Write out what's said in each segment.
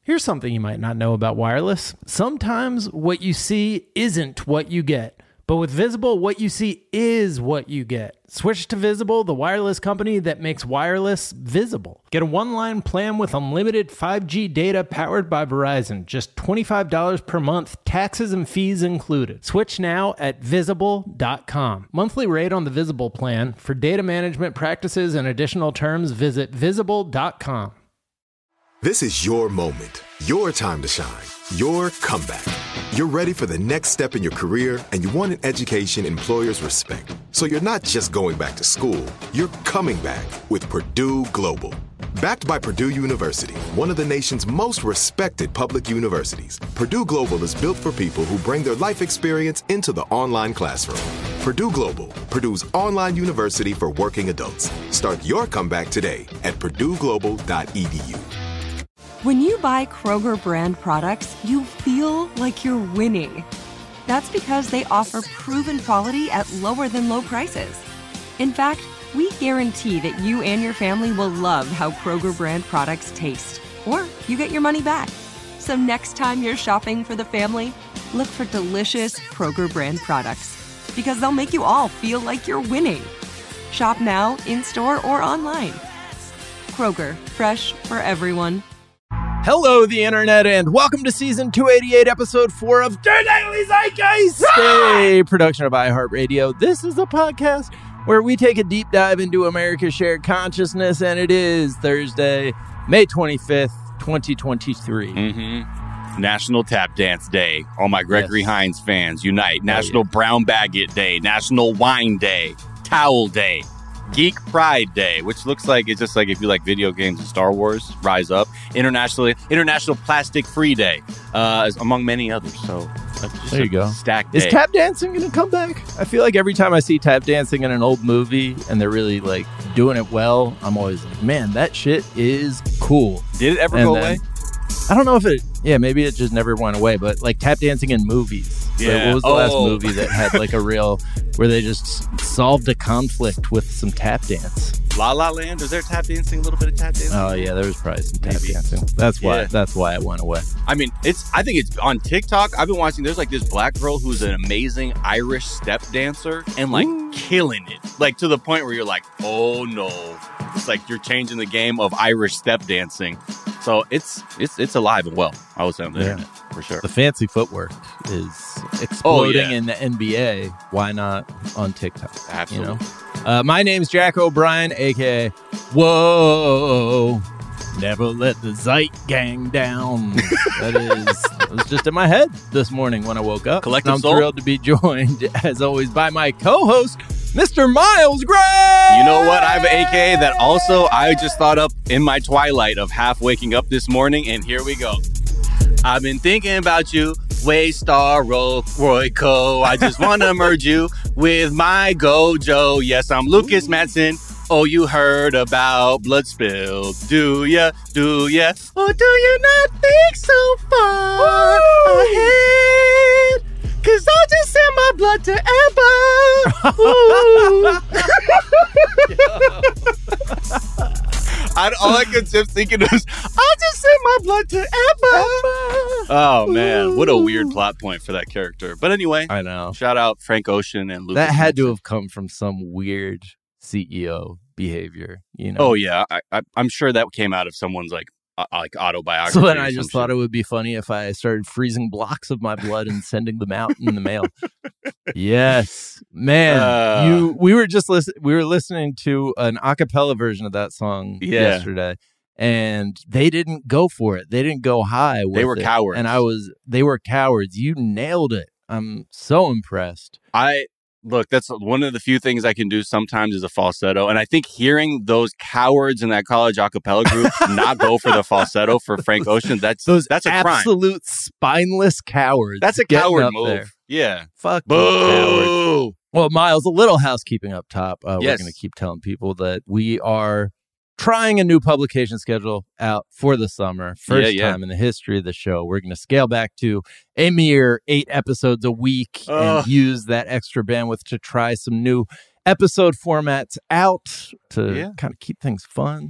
Here's something you might not know about wireless. Sometimes what you see isn't what you get. But with Visible, what you see is what you get. Switch to Visible, the wireless company that makes wireless visible. Get a one-line plan with unlimited 5G data powered by Verizon. Just $25 per month, taxes and fees included. Switch now at Visible.com. Monthly rate on the Visible plan. For data management practices and additional terms, visit Visible.com. This is your moment, your time to shine, your comeback. You're ready for the next step in your career, and you want an education employers respect. So you're not just going back to school, you're coming back with Purdue Global. Backed by Purdue University, one of the nation's most respected public universities, Purdue Global is built for people who bring their life experience into the online classroom. Purdue Global, Purdue's online university for working adults. Start your comeback today at purdueglobal.edu. When you buy Kroger brand products, you feel like you're winning. That's because they offer proven quality at lower than low prices. In fact, we guarantee that you and your family will love how Kroger brand products taste, or you get your money back. So next time you're shopping for the family, look for delicious Kroger brand products, because they'll make you all feel like you're winning. Shop now, in-store, or online. Kroger, fresh for everyone. Hello, the internet, and welcome to season 288, episode 4 of The Daily Zeitgeist, a production of iHeartRadio. This is a podcast where we take a deep dive into America's shared consciousness, and it is Thursday, May 25th, 2023. National Tap Dance Day. All my Gregory Hines fans, unite. National Brown Baguette Day. National Wine Day. Towel Day. Geek Pride Day, which looks like it's just like if you like video games and Star Wars, rise up. International Plastic Free Day, among many others. So there you go. Stacked Is day. tap dancing going to come back? I feel like every time I see tap dancing in an old movie and they're really like doing it well, I'm always like, man, that shit is cool. Did it ever go away? I don't know if it, maybe it just never went away, but like tap dancing in movies. Yeah. What was the last movie that had like a real, where they just solved a conflict with some tap dance? La La Land? Is there tap dancing? A little bit of tap dancing? Oh yeah, there was probably some tap dancing. That's why it went away. I mean, I think it's on TikTok. I've been watching, there's like this black girl who's an amazing Irish step dancer and like killing it. Like to the point where you're like, oh no. It's like you're changing the game of Irish step dancing. So it's alive and well, I would say, on the internet, for sure. The fancy footwork is exploding in the NBA. Why not on TikTok? Absolutely. You know? My name's Jack O'Brien, a.k.a. Whoa, never let the Zeit gang down. That was just in my head this morning when I woke up. Collective I'm soul. thrilled to be joined, as always, by my co-host, Mr. Miles Gray! You know what? I have an AKA that also I just thought up in my twilight of half waking up this morning, and here we go. I've been thinking about you, Waystar Royco. I just want to merge you with my Gojo. Yes, I'm Lucas Madsen. Oh, you heard about blood spill. Do ya? Do ya? Or do you not think so far ahead? 'Cause I'll just send my blood to Amber. All I could keep thinking was, I'll just send my blood to Amber. Oh, man. What a weird plot point for that character. But anyway, I know. Shout out Frank Ocean and Lucas. That had to Madsen. have come from some weird CEO behavior, you know? Oh, yeah. I'm sure that came out of someone's like autobiography. So then I just thought it would be funny if I started freezing blocks of my blood and sending them out in the mail. Yes, man. We were listening to an a cappella version of that song yesterday, and they didn't go for it. They didn't go high with it. They were cowards. And they were cowards. You nailed it. I'm so impressed. Look, that's one of the few things I can do sometimes is a falsetto. And I think hearing those cowards in that college a cappella group not go for the falsetto for Frank Ocean, that's a crime. Absolute spineless cowards. That's a coward move. There. Yeah. Fuck Boo! cowards. Well, Miles, a little housekeeping up top. We're Yes. going to keep telling people that we are trying a new publication schedule out for the summer. First time in the history of the show. We're going to scale back to a mere 8 episodes a week and use that extra bandwidth to try some new episode formats out to kind of keep things fun,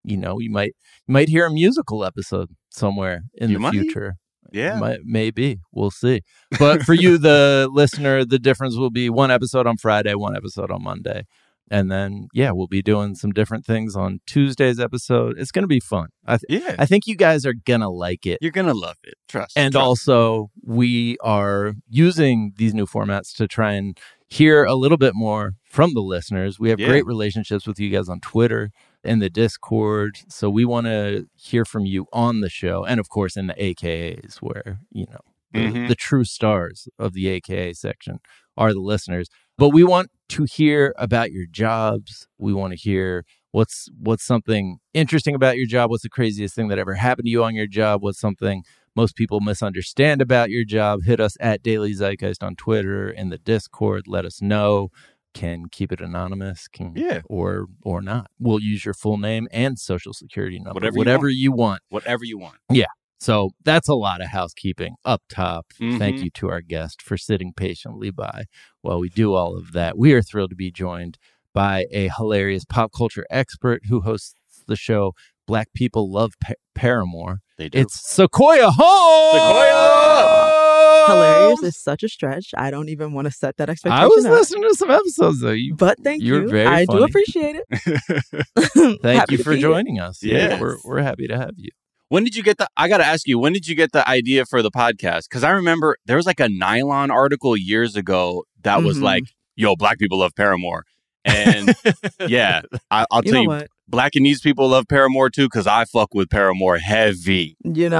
you might hear a musical episode somewhere in the future. Yeah. Maybe. We'll see. But for you, the listener, the difference will be one episode on Friday, one episode on Monday. And then, we'll be doing some different things on Tuesday's episode. It's going to be fun. I think you guys are going to like it. You're going to love it. Trust. And also, we are using these new formats to try and hear a little bit more from the listeners. We have great relationships with you guys on Twitter and the Discord. So we want to hear from you on the show. And of course, in the AKAs where, the true stars of the AKA section are the listeners. But we want to hear about your jobs. We want to hear what's something interesting about your job. What's the craziest thing that ever happened to you on your job? What's something most people misunderstand about your job? Hit us at Daily Zeitgeist on Twitter and the Discord. Let us know. Can keep it anonymous, or not. We'll use your full name and social security number. Whatever you want. Whatever you want. Yeah. So that's a lot of housekeeping up top. Thank you to our guest for sitting patiently by while we do all of that. We are thrilled to be joined by a hilarious pop culture expert who hosts the show Black People Love Paramore. They do. It's Sequoia Hall! Sequoia! Hilarious is such a stretch. I don't even want to set that expectation. I was listening to some episodes though. But thank you. Very I funny. do appreciate it. Thank you for joining us. Yeah, we're happy to have you. When did you get I got to ask you, when did you get the idea for the podcast? Because I remember there was like a Nylon article years ago that was like, yo, Black people love Paramore. And I'll tell you, what? Blackanese people love Paramore too, because I fuck with Paramore heavy.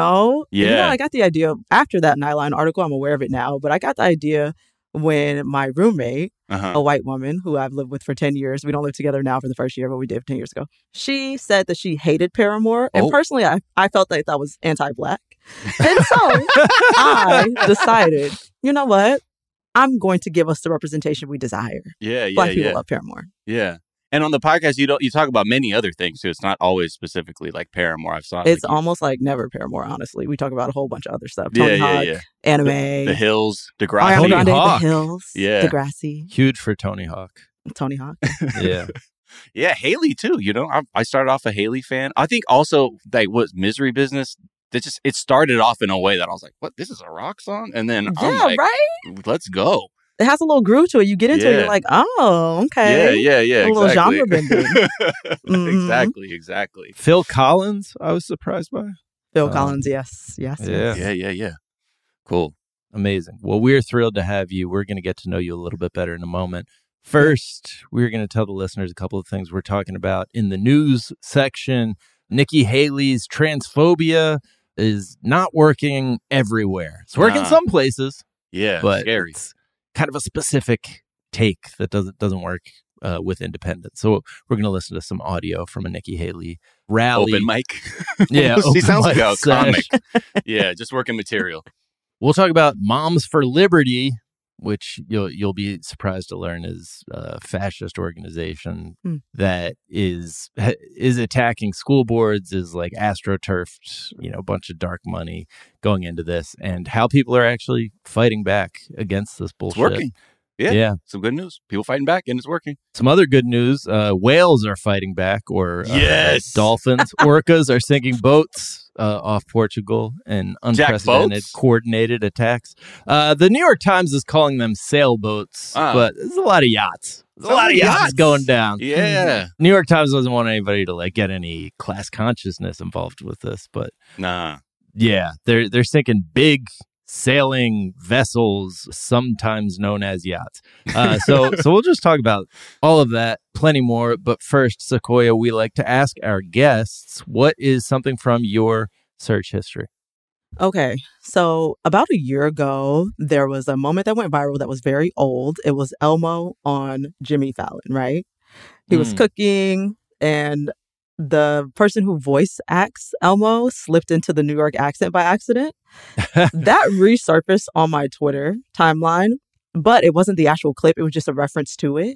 I got the idea after that Nylon article. I'm aware of it now, but I got the idea when my roommate, a white woman who I've lived with for 10 years, we don't live together now for the first year, but we did 10 years ago. She said that she hated Paramore. And personally, I felt like that was anti-Black. And so I decided, you know what? I'm going to give us the representation we desire. Black people love Paramore. Yeah. And on the podcast, you talk about many other things too. It's not always specifically like Paramore. It's almost like never Paramore. Honestly, we talk about a whole bunch of other stuff. Tony Hawk, anime, the Hills, Degrassi. Ariana Grande, the Hills, Degrassi. Huge for Tony Hawk. Tony Hawk. Yeah, Haley too. I started off a Haley fan. I think also like Misery Business. It started off in a way that I was like, "What? This is a rock song?" And then I'm like, right? Let's go. It has a little groove to it. You get into it, you're like, oh, okay. Yeah. A little genre bending. Exactly. Phil Collins, I was surprised by. Phil Collins, yes. Yeah. Cool. Amazing. Well, we're thrilled to have you. We're going to get to know you a little bit better in a moment. First, we're going to tell the listeners a couple of things we're talking about in the news section. Nikki Haley's transphobia is not working everywhere. It's working some places. Yeah, but scary. It's kind of a specific take that doesn't work with independents. So we're going to listen to some audio from a Nikki Haley rally. Open mic. Yeah. He sounds like a comic. Yeah, just working material. We'll talk about Moms for Liberty, which you'll be surprised to learn is a fascist organization that is attacking school boards, is like astroturfed, a bunch of dark money going into this, and how people are actually fighting back against this bullshit. It's working. Yeah. Some good news. People fighting back, and it's working. Some other good news. Whales are fighting back, or dolphins. Orcas are sinking boats off Portugal in unprecedented coordinated attacks. The New York Times is calling them sailboats, but there's a lot of yachts. There's a lot of yachts going down. Yeah. New York Times doesn't want anybody to get any class consciousness involved with this, but nah. Yeah, they're sinking big sailing vessels, sometimes known as yachts. So we'll just talk about all of that, plenty more. But first, Sequoia, we like to ask our guests, what is something from your search history? Okay, so about a year ago, there was a moment that went viral that was very old. It was Elmo on Jimmy Fallon, right? He was cooking, and the person who voice acts Elmo slipped into the New York accent by accident. That resurfaced on my Twitter timeline, but it wasn't the actual clip. It was just a reference to it.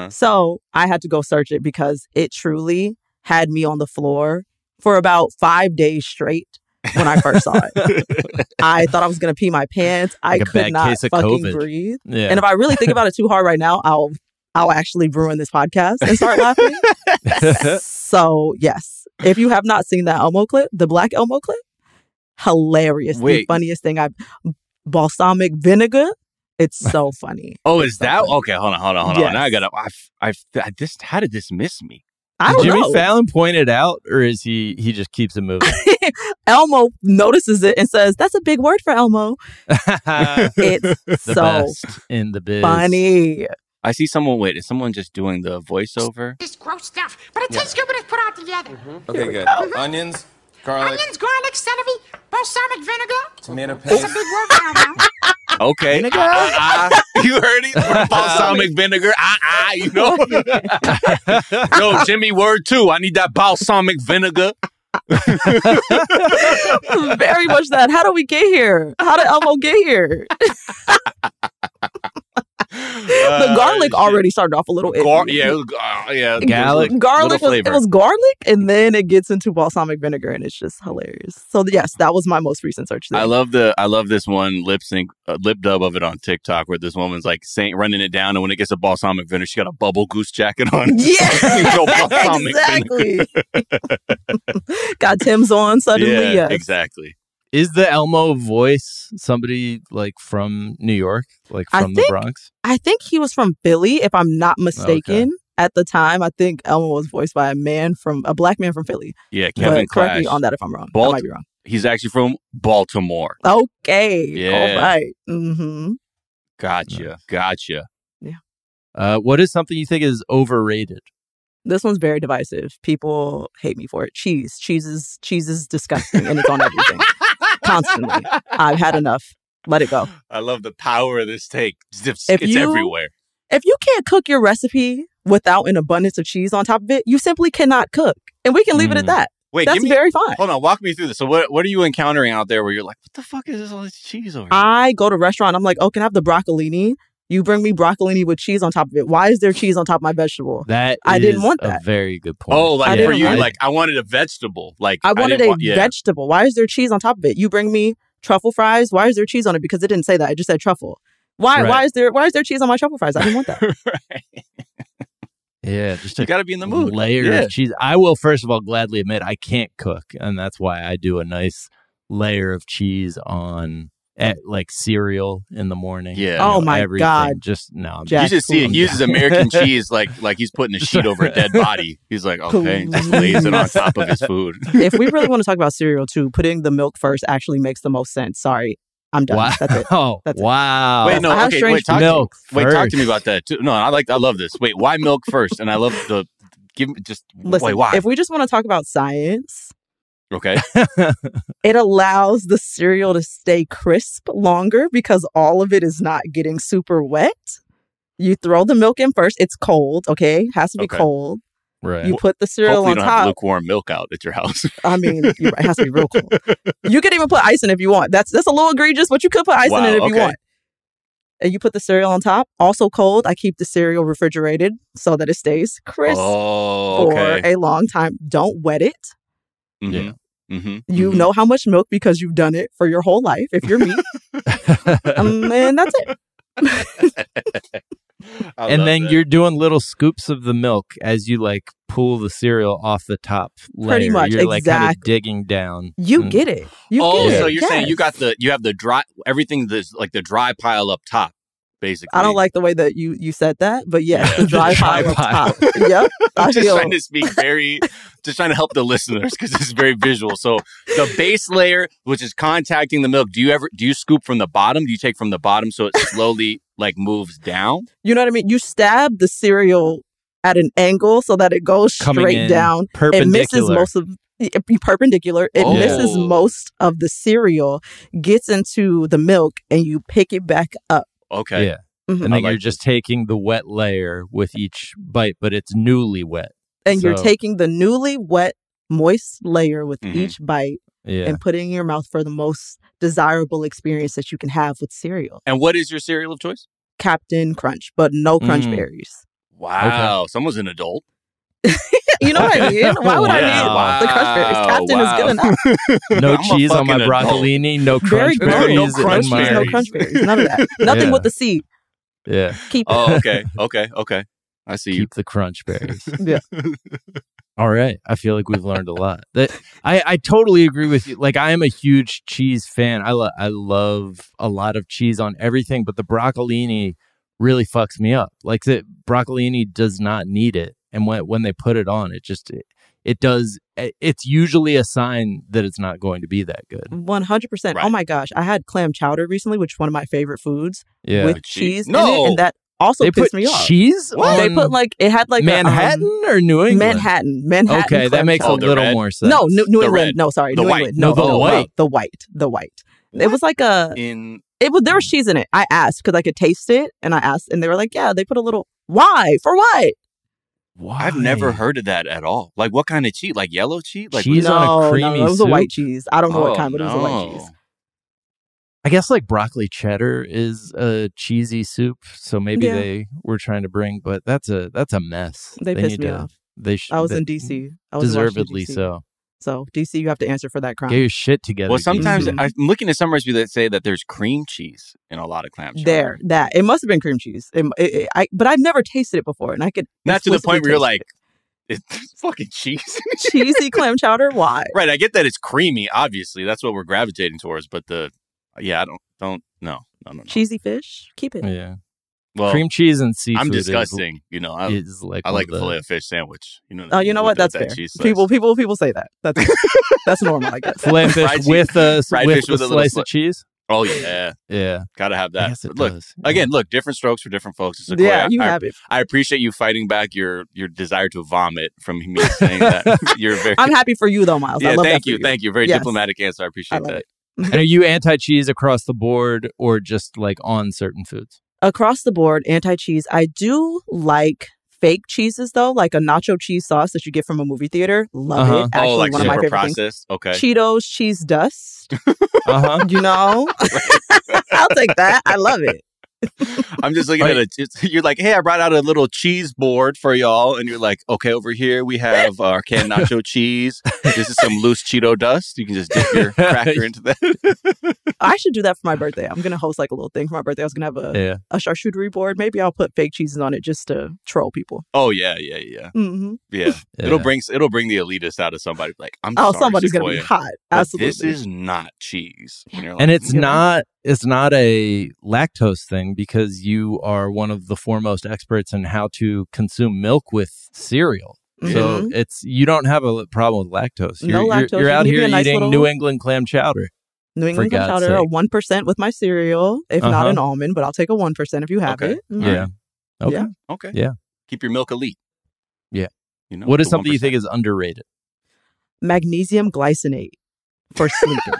So I had to go search it because it truly had me on the floor for about 5 days straight when I first saw it. I thought I was going to pee my pants. I could not fucking breathe. Yeah. And if I really think about it too hard right now, I'll I'll actually ruin this podcast and start laughing. So, yes, if you have not seen that Elmo clip, the Black Elmo clip, hilarious. The funniest thing balsamic vinegar. It's so funny. Oh, is that okay? Hold on. Yes. Now I gotta. How did this miss me? I don't know. Jimmy Fallon point it out, or is he just keeps it moving? Elmo notices it and says, "That's a big word for Elmo." It's the so best in the biz. funny. I see someone. Wait, is someone just doing the voiceover? This gross stuff, but it tastes good when it's put all together. Okay, good. Onions, garlic, celery, balsamic vinegar. tomato It's a paste. big word for Elmo. Okay. You heard it? Balsamic vinegar. You know? Yo, Jimmy, word 2. I need that balsamic vinegar. Very much that. How do we get here? How did Elmo get here? The garlic already started off a little iffy. Garlic. Garlic it was garlic, and then it gets into balsamic vinegar, and it's just hilarious. So yes, that was my most recent search thing. I love this one lip dub of it on TikTok where this woman's like running it down, and when it gets to balsamic vinegar, she got a bubble goose jacket on. Yeah, exactly. Got Tim's on suddenly. Yeah, yes. exactly. Is the Elmo voice somebody like from New York, like from the Bronx? I think he was from Philly, if I'm not mistaken. Okay. At the time, I think Elmo was voiced by a black man from Philly. Yeah, Kevin Clash. Correct me on that if I'm wrong. I might be wrong. He's actually from Baltimore. Okay. Yeah. All right. Mm-hmm. Gotcha. Yeah. What is something you think is overrated? This one's very divisive. People hate me for it. Cheese. Cheese is disgusting, and it's on everything. Constantly. I've had enough. Let it go. I love the power of this take. It's everywhere. If you can't cook your recipe without an abundance of cheese on top of it, you simply cannot cook. And we can leave it at that. Wait, that's very fine. Hold on, walk me through this. So what are you encountering out there where you're like, what the fuck is this all this cheese over here? I go to a restaurant, I'm like, oh, can I have the broccolini? You bring me broccolini with cheese on top of it. Why is there cheese on top of my vegetable? I didn't want that. A very good point. Oh, like for you, like I wanted a vegetable. Like I wanted a vegetable. Why is there cheese on top of it? You bring me truffle fries. Why is there cheese on it? Because it didn't say that. It just said truffle. Why? Right. Why is there cheese on my truffle fries? I didn't want that. Right. Yeah, just you got to be in the mood. Layer of cheese. I will first of all gladly admit I can't cook, and that's why I do a nice layer of cheese on like cereal in the morning. Yeah. Oh my God. Just no. You should see it. He uses American cheese like he's putting a sheet over a dead body. He's like, okay, just lays it on top of his food. If we really want to talk about cereal too, putting the milk first actually makes the most sense. Sorry. I'm done. Wow. That's it. Wow. Wait, no, okay. Talk to me about that too. No, I love this. Wait, why milk first? And I love Listen, why? If we just want to talk about science, okay. It allows the cereal to stay crisp longer because all of it is not getting super wet. You throw the milk in first. It's cold, okay? Has to be cold. Right. You put the cereal Hopefully on you don't top. have lukewarm milk out at your house. I mean, you're right, it has to be real cold. You could even put ice in if you want. That's a little egregious, but you could put ice in it if you want. And you put the cereal on top. Also cold. I keep the cereal refrigerated so that it stays crisp for a long time. Don't wet it. Mm-hmm. Yeah. Mm-hmm. You know how much milk because you've done it for your whole life if you're me. And that's it. And then you're doing little scoops of the milk as you like pull the cereal off the top layer. Pretty much, you're like kind of digging down. You get it. So you're saying you have the dry, everything that's like the dry pile up top, basically. I don't like the way that you said that, but yes, the dry pile up top. Yep. I'm just trying to speak just trying to help the listeners because it's very visual. So the base layer, which is contacting the milk, do you scoop from the bottom? Do you take from the bottom so it slowly like moves down? You know what I mean? You stab the cereal at an angle so that it goes straight down. Perpendicular. It misses most of perpendicular. It misses most of the cereal, gets into the milk, and you pick it back up. Okay. Yeah. Mm-hmm. And then you're just taking the wet layer with each bite, but it's newly wet. And you're taking the newly wet, moist layer with each bite and putting it in your mouth for the most desirable experience that you can have with cereal. And what is your cereal of choice? Captain Crunch, but no Crunch Berries. Wow. Someone's an adult. You know what I mean? Why would I need the Crunch Berries? Captain is good enough. No cheese on my broccolini, no Crunch Berries. No Crunch Berries, no Crunch Berries. None of that. Nothing with the C. Yeah. Keep it. Oh, okay. I see you. Keep the crunch berries. Yeah. All right. I feel like we've learned a lot. I totally agree with you. Like, I am a huge cheese fan. I love a lot of cheese on everything, but the broccolini really fucks me up. Like, the broccolini does not need it. And when they put it on, it does. It's usually a sign that it's not going to be that good. 100%. Right. Oh my gosh. I had clam chowder recently, which is one of my favorite foods, Yeah. with With cheese? cheese in it. And that also They pissed put me off. cheese on They put it had like Manhattan or New England? Manhattan. Okay, that clam makes chowder. a the little red? more sense. No, New The England. red. No, sorry. The New white. England. No, the white. The white. It was like there was cheese in it. I asked because I could taste it, and I asked, and they were like, yeah, they put a little. Why? For what? Why? I've never heard of that at all. Like, what kind of cheese? Like yellow cheese? Like Cheese no, on a creamy no, it was soup? a white cheese. I don't know what Oh, kind, but it was a white no. cheese. I guess like broccoli cheddar is a cheesy soup, so maybe Yeah. they were trying to bring, but that's a mess. They pissed need me to- off. They I was in DC. I was in Washington, deservedly DC. so. So DC, you have to answer for that crime. Get your shit together. Well, sometimes Mhm. I'm looking at some recipes that say that there's cream cheese in a lot of clam chowder. That it must have been cream cheese. But I've never tasted it before, and I could Not to the point where you're explicitly like, it's fucking cheese. taste it. cheesy clam chowder. Why? Right. I get that it's creamy. Obviously, that's what we're gravitating towards. But I don't. No. Cheesy fish. Keep it. Yeah. Well, Cream cheese and seafood I'm disgusting. I is like like a one of fillet of fish sandwich. You know. Oh, you know what? That's fair. Cheese slice. People say that. That's normal, I guess. Fillet of fish Fried with a fried with fish a with a little slice sli- of cheese. Oh yeah, Yeah, gotta have I that. guess it But look, does. again, different strokes for different folks. Sequoia. Yeah, you have it. I appreciate you fighting back your desire to vomit from me saying that. You're very. I'm happy for you though, Miles. I Yeah, love thank that for you, thank you. Very Yes. diplomatic answer. I appreciate I love that. it. And are you anti-cheese across the board or just like on certain foods? Across the board, anti-cheese. I do like fake cheeses though, like a nacho cheese sauce that you get from a movie theater. Love Uh-huh. it. Actually, Like one of my super favorite things. processed. Okay. Cheetos cheese dust. Uh-huh. You know, I'll take that. I love it. I'm just looking at it. You're like, hey, I brought out a little cheese board for y'all, and you're like, okay, over here we have our canned nacho cheese. This is some loose Cheeto dust. You can just dip your cracker into that. I should do that for my birthday. I'm gonna host like a little thing for my birthday. I was gonna have a charcuterie board. Maybe I'll put fake cheeses on it just to troll people. Oh yeah. Mm-hmm. Yeah. It'll bring the elitist out of somebody. Like, I'm sorry, Somebody's gonna be Sequoia, hot. but Absolutely. this is not cheese. And, you're like, And it's You know? not a lactose thing because you are one of the foremost experts in how to consume milk with cereal. So you don't have a problem with lactose. No lactose. You're You out can give here me a nice eating little- New England clam chowder. New England for clam God's chowder, a sake. 1% with my cereal, if not Uh-huh. an almond, but I'll take a 1% if you have Okay. it. Mm. Yeah. Okay. Yeah. Okay. Yeah. Keep your milk elite. Yeah. You know, What is the something you 1%. think is underrated? Magnesium glycinate for sleeping.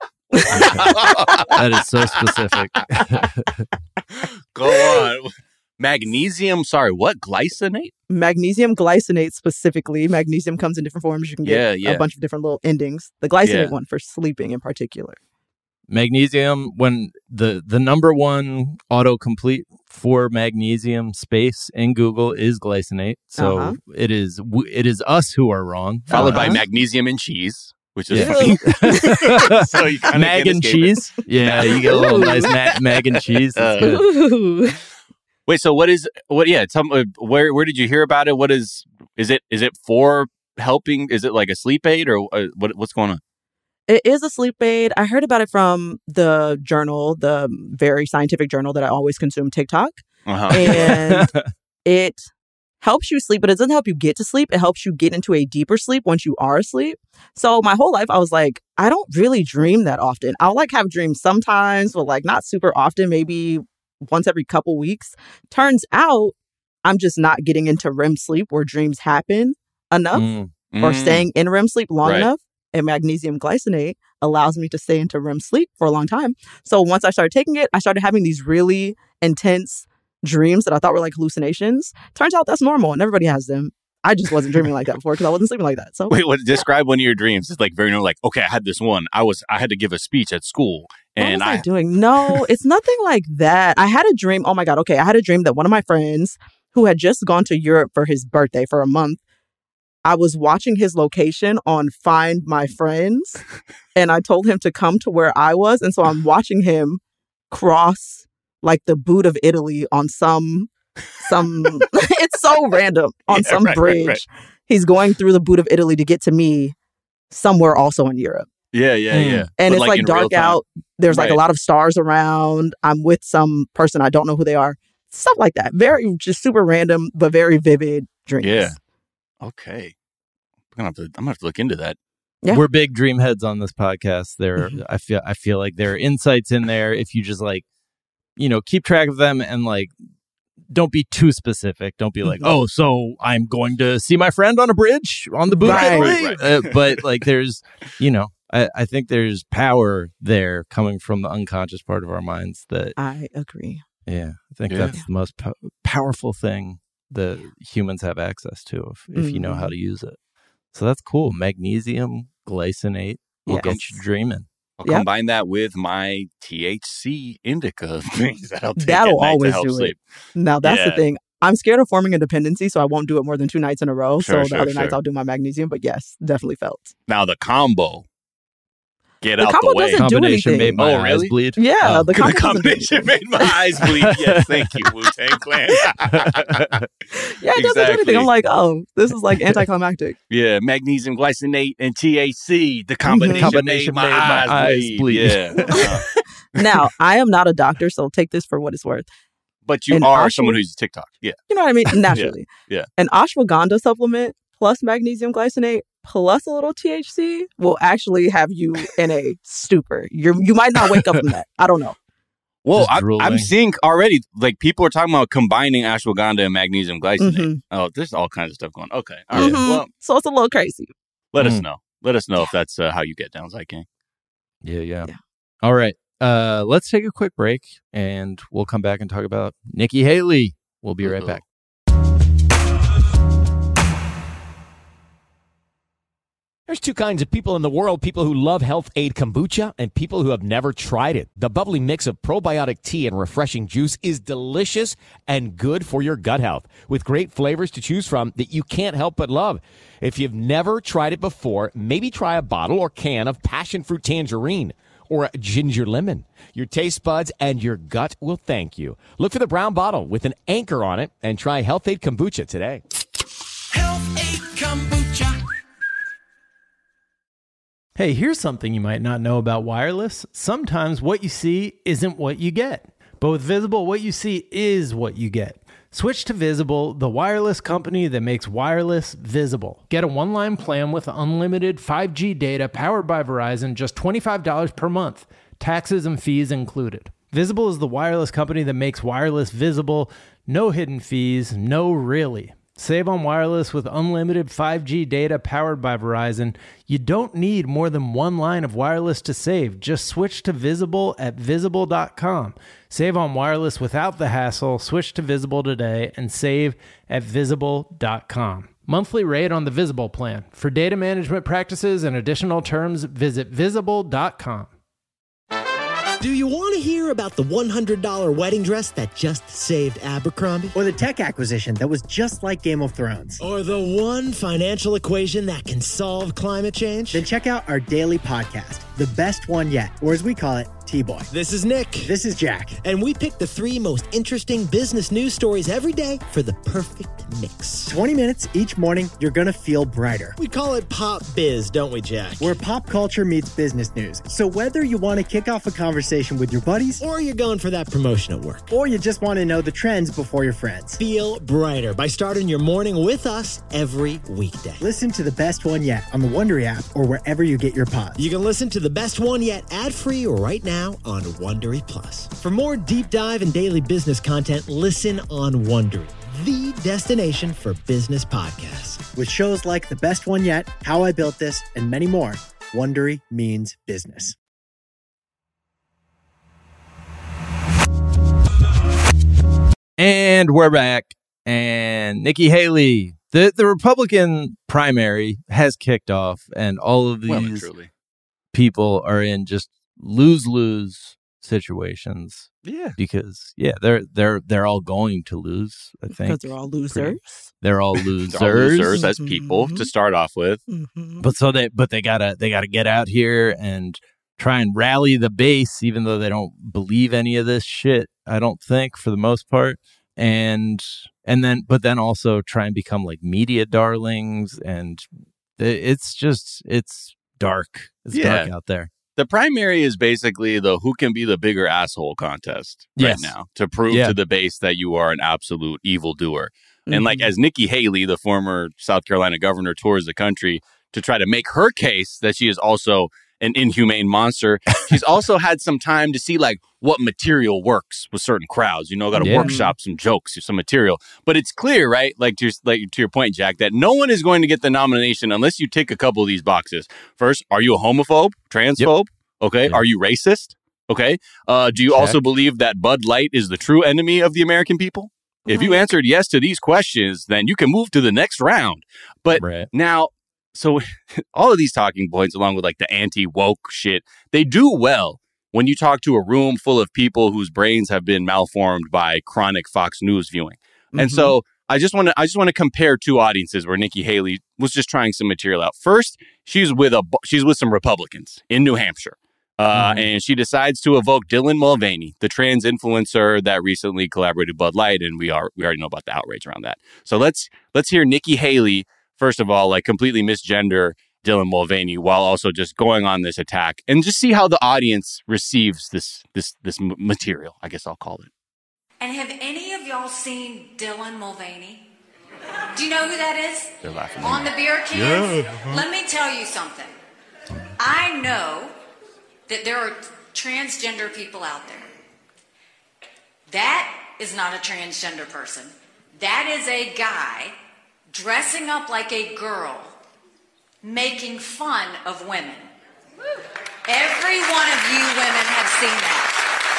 That is so specific. Go on. Magnesium. Sorry, what? Glycinate? Magnesium glycinate specifically. Magnesium comes in different forms. You can get Yeah. a bunch of different little endings. The glycinate Yeah. one for sleeping in particular. Magnesium, when the number one autocomplete for magnesium space in Google is glycinate. So Uh-huh. it is us who are wrong. Followed by Uh-huh. magnesium and cheese, which is Yeah. funny. So you kinda Mag can't and escape it. cheese. Yeah, you get a little nice mag and cheese. That's good. Ooh. Wait, so what? Yeah, where did you hear about it? What is it for helping? Is it like a sleep aid or what's going on? It is a sleep aid. I heard about it from the journal, the very scientific journal that I always consume, TikTok. Uh-huh. And it helps you sleep, but it doesn't help you get to sleep. It helps you get into a deeper sleep once you are asleep. So my whole life, I was like, I don't really dream that often. I'll like have dreams sometimes, but like not super often, maybe once every couple weeks. Turns out I'm just not getting into REM sleep where dreams happen enough or staying in REM sleep long Right. enough. And magnesium glycinate allows me to stay into REM sleep for a long time. So once I started taking it, I started having these really intense dreams that I thought were like hallucinations. Turns out that's normal and everybody has them. I just wasn't dreaming like that before because I wasn't sleeping like that. So Wait, describe one of your dreams? It's like very like, okay, I had this one. I had to give a speech at school, what and was I doing? No, it's nothing like that. I had a dream. Oh my God. Okay. I had a dream that one of my friends who had just gone to Europe for his birthday for a month, I was watching his location on Find My Friends, and I told him to come to where I was. And so I'm watching him cross like the boot of Italy on some it's so random on some bridge. Right. He's going through the boot of Italy to get to me somewhere also in Europe. Yeah. And it's like dark out. There's like a lot of stars around. I'm with some person. I don't know who they are. Stuff like that. Very, just super random, but very vivid dreams. Yeah. Okay. I'm gonna have to look into that. Yeah. We're big dream heads on this podcast. I feel like there are insights in there if you just like, keep track of them and like don't be too specific. Don't be like, oh, so I'm going to see my friend on a bridge on the boot. Right. But like there's, I think there's power there coming from the unconscious part of our minds that I agree. Yeah, I think that's the most powerful thing that humans have access to if you know how to use it. So that's cool. Magnesium glycinate will get you dreaming. I'll combine that with my THC indica things that'll always do sleep. It. Now that's the thing. I'm scared of forming a dependency, so I won't do it more than 2 nights in a row. So the other nights I'll do my magnesium. But yes, definitely felt. Now the combo. Get out the way. Combination made my eyes bleed. Yeah, the combination made my eyes bleed. Yes, thank you, Wu-Tang Clan. It doesn't do anything. I'm like, oh, this is like anticlimactic. Yeah, magnesium glycinate and THC. The combination made my eyes bleed. Yeah. Now, I am not a doctor, so take this for what it's worth. But you are someone who uses TikTok. Yeah. You know what I mean? Naturally. Yeah. An ashwagandha supplement plus magnesium glycinate plus a little THC will actually have you in a stupor. You might not wake up from that. I don't know. Well, I'm seeing already, like, people are talking about combining ashwagandha and magnesium glycinate. Mm-hmm. Oh, there's all kinds of stuff going on. Okay. All right. Well, so it's a little crazy. Let us know. Let us know if that's how you get down, Zyking. Yeah. All right. Let's take a quick break, and we'll come back and talk about Nikki Haley. We'll be right back. There's 2 kinds of people in the world, people who love Health Aid Kombucha and people who have never tried it. The bubbly mix of probiotic tea and refreshing juice is delicious and good for your gut health, with great flavors to choose from that you can't help but love. If you've never tried it before, maybe try a bottle or can of passion fruit tangerine or ginger lemon. Your taste buds and your gut will thank you. Look for the brown bottle with an anchor on it and try Health Aid Kombucha today. Health Aid Kombucha. Hey, here's something you might not know about wireless. Sometimes what you see isn't what you get. But with Visible, what you see is what you get. Switch to Visible, the wireless company that makes wireless visible. Get a one-line plan with unlimited 5G data powered by Verizon, just $25 per month. Taxes and fees included. Visible is the wireless company that makes wireless visible. No hidden fees, no really. Save on wireless with unlimited 5G data powered by Verizon. You don't need more than one line of wireless to save. Just switch to Visible at Visible.com. Save on wireless without the hassle. Switch to Visible today and save at Visible.com. Monthly rate on the Visible plan. For data management practices and additional terms, visit Visible.com. Do you want to hear about the $100 wedding dress that just saved Abercrombie? Or the tech acquisition that was just like Game of Thrones? Or the one financial equation that can solve climate change? Then check out our daily podcast, The Best One Yet, or as we call it, T-Boy. This is Nick. This is Jack. And we pick the 3 most interesting business news stories every day for the perfect mix. 20 minutes each morning, you're going to feel brighter. We call it Pop Biz, don't we, Jack? Where pop culture meets business news. So whether you want to kick off a conversation with your buddies, or you're going for that promotion at work, or you just want to know the trends before your friends, feel brighter by starting your morning with us every weekday. Listen to The Best One Yet on the Wondery app or wherever you get your pods. You can listen to The Best One Yet ad-free right now on Wondery Plus. For more deep dive and daily business content, listen on Wondery, the destination for business podcasts. With shows like The Best One Yet, How I Built This, and many more, Wondery means business. And we're back. And Nikki Haley, the Republican primary has kicked off, and all of these people are in just lose-lose situations. Yeah. Because they're all going to lose, I think. Because they're all losers. They're all losers. They're all losers as people to start off with. Mm-hmm. But they gotta get out here and try and rally the base, even though they don't believe any of this shit, I don't think, for the most part. and then also try and become like media darlings, and it's dark. It's dark out there. The primary is basically the who can be the bigger asshole contest right now to prove to the base that you are an absolute evildoer. And like as Nikki Haley, the former South Carolina governor, tours the country to try to make her case that she is also an inhumane monster, she's also had some time to see like what material works with certain crowds. Got to workshop some jokes, some material. But it's clear, right? Like to your point, Jack, that no one is going to get the nomination unless you tick a couple of these boxes. First, are you a homophobe, transphobe? Okay. Are you racist? Okay. Do you also believe that Bud Light is the true enemy of the American people? If you answered yes to these questions, then you can move to the next round. But now, so all of these talking points, along with like the anti-woke shit, they do well when you talk to a room full of people whose brains have been malformed by chronic Fox News viewing. And so I just want to compare two audiences where Nikki Haley was just trying some material out. First, she's with some Republicans in New Hampshire. And she decides to evoke Dylan Mulvaney, the trans influencer that recently collaborated with Bud Light, and we already know about the outrage around that. So let's hear Nikki Haley first of all, like completely misgender Dylan Mulvaney while also just going on this attack, and just see how the audience receives this material, I guess I'll call it. And have any of y'all seen Dylan Mulvaney? Do you know who that is? They're laughing on the beer cans. Let me tell you something. I know that there are transgender people out there. That is not a transgender person. That is a guy dressing up like a girl, making fun of women. Every one of you women have seen that.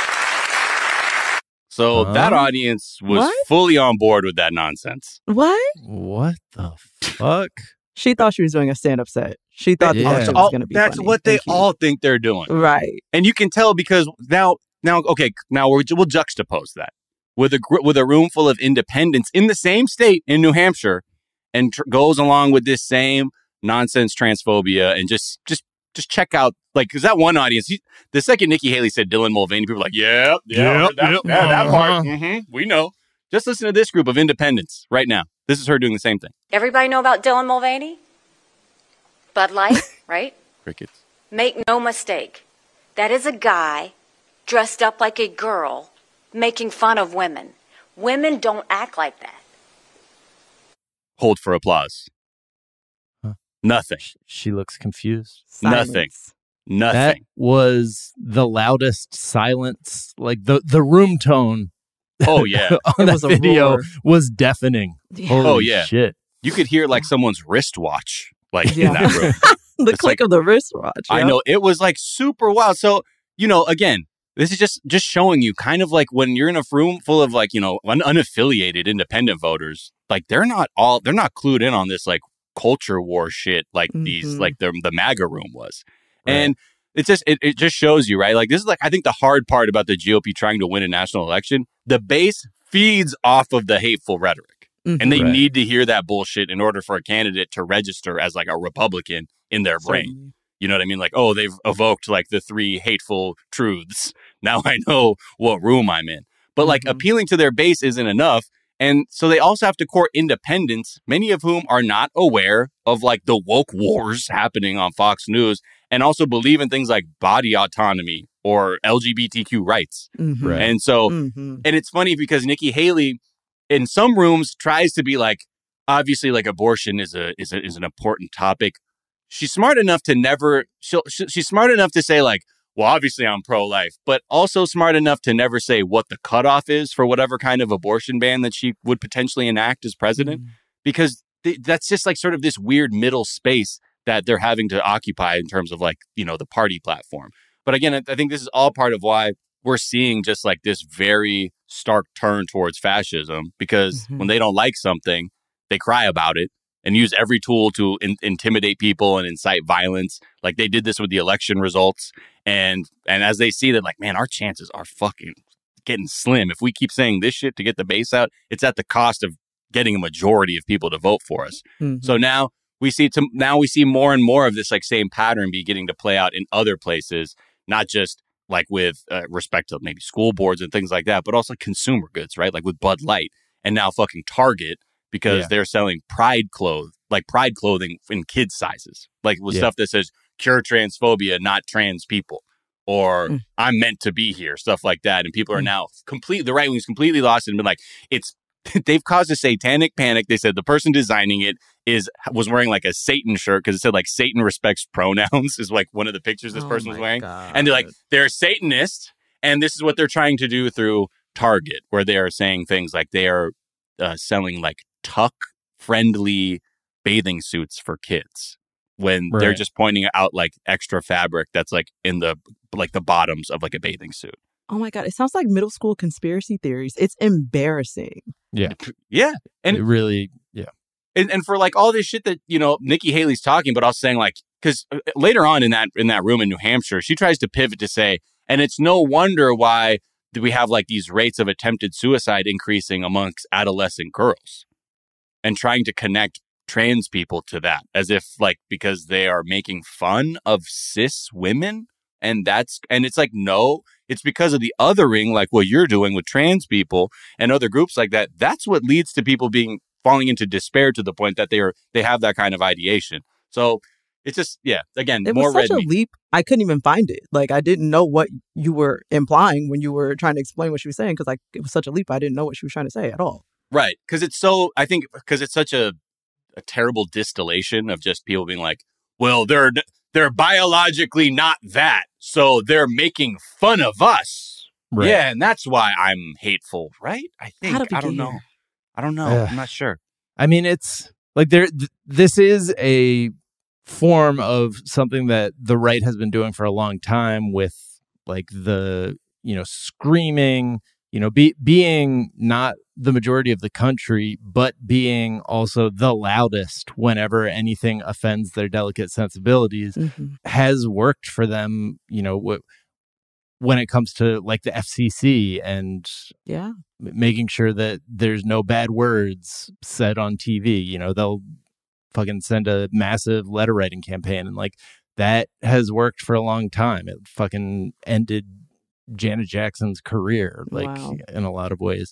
So that audience was fully on board with that nonsense. What? What the fuck? She thought she was doing a stand-up set. She thought the auction was going to be That's funny. what they all think they're doing. Right. And you can tell because now we'll juxtapose that with a room full of independents in the same state in New Hampshire, and goes along with this same nonsense transphobia, and just check out, like, because that one audience, the second Nikki Haley said Dylan Mulvaney, people were like, that part, we know. Just listen to this group of independents right now. This is her doing the same thing. Everybody know about Dylan Mulvaney? Bud Light, right? Crickets. Make no mistake. That is a guy dressed up like a girl making fun of women. Women don't act like that. Hold for applause. Huh. Nothing. She looks confused. Nothing. That was the loudest silence. Like the room tone. Oh yeah, on that video was deafening. Yeah. Holy shit! You could hear like someone's wristwatch, like in that room. The click of the wristwatch. I know, it was like super wild. So again, this is just showing you kind of like when you're in a room full of like unaffiliated independent voters, like they're not clued in on this like culture war shit like these like the MAGA room was, and it just shows you, right? Like this is like I think the hard part about the GOP trying to win a national election. The base feeds off of the hateful rhetoric, and they need to hear that bullshit in order for a candidate to register as like a Republican in their brain. You know what I mean? Like, oh, they've evoked like the 3 hateful truths. Now I know what room I'm in. But like appealing to their base isn't enough. And so they also have to court independents, many of whom are not aware of like the woke wars happening on Fox News, and also believe in things like body autonomy or LGBTQ rights. And so, and it's funny because Nikki Haley in some rooms tries to be like, obviously like abortion is an important topic. She's smart enough to she's smart enough to say like, well, obviously I'm pro-life, but also smart enough to never say what the cutoff is for whatever kind of abortion ban that she would potentially enact as president, because that's just like sort of this weird middle space that they're having to occupy in terms of like, the party platform. But again, I think this is all part of why we're seeing just like this very stark turn towards fascism, because when they don't like something, they cry about it and use every tool to intimidate people and incite violence. Like they did this with the election results. And as they see that, like, man, our chances are fucking getting slim. If we keep saying this shit to get the base out, it's at the cost of getting a majority of people to vote for us. So now we see more and more of this like same pattern beginning to play out in other places, not just like with respect to maybe school boards and things like that, but also consumer goods, right? Like with Bud Light and now fucking Target, because they're selling pride clothing in kids sizes, like with stuff that says cure transphobia, not trans people, or I'm meant to be here, stuff like that. And people are now the right wing's completely lost and been like, they've caused a satanic panic. They said the person designing it was wearing like a Satan shirt because it said like Satan respects pronouns is like one of the pictures this person was wearing. God. And they're like, they're Satanists. And this is what they're trying to do through Target, where they are saying things like they are selling like tuck friendly bathing suits for kids when they're just pointing out like extra fabric that's like in the bottoms of like a bathing suit. Oh my God, it sounds like middle school conspiracy theories. It's embarrassing. Yeah. Yeah. And it really, And for like all this shit that, Nikki Haley's talking, but also saying like, because later on in that room in New Hampshire, she tries to pivot to say, and it's no wonder why we have like these rates of attempted suicide increasing amongst adolescent girls, and trying to connect trans people to that as if like because they are making fun of cis women. And it's like, no, it's because of the othering, like what you're doing with trans people and other groups like that. That's what leads to people falling into despair to the point that they have that kind of ideation. So it's just, again, it more was such red a meat. leap. I couldn't even find it. Like, I didn't know what you were implying when you were trying to explain what she was saying, because like it was such a leap. I didn't know what she was trying to say at all. Right. Because it's such a terrible distillation of just people being like, well, they're biologically not that, so they're making fun of us. Right. Yeah, and that's why I'm hateful, right? I think. I don't know. I'm not sure. I mean, it's like this is a form of something that the right has been doing for a long time with like the, screaming, being not the majority of the country, but being also the loudest whenever anything offends their delicate sensibilities has worked for them, when it comes to like the FCC and making sure that there's no bad words said on TV. They'll fucking send a massive letter writing campaign, and like that has worked for a long time. It fucking ended Janet Jackson's career, like in a lot of ways.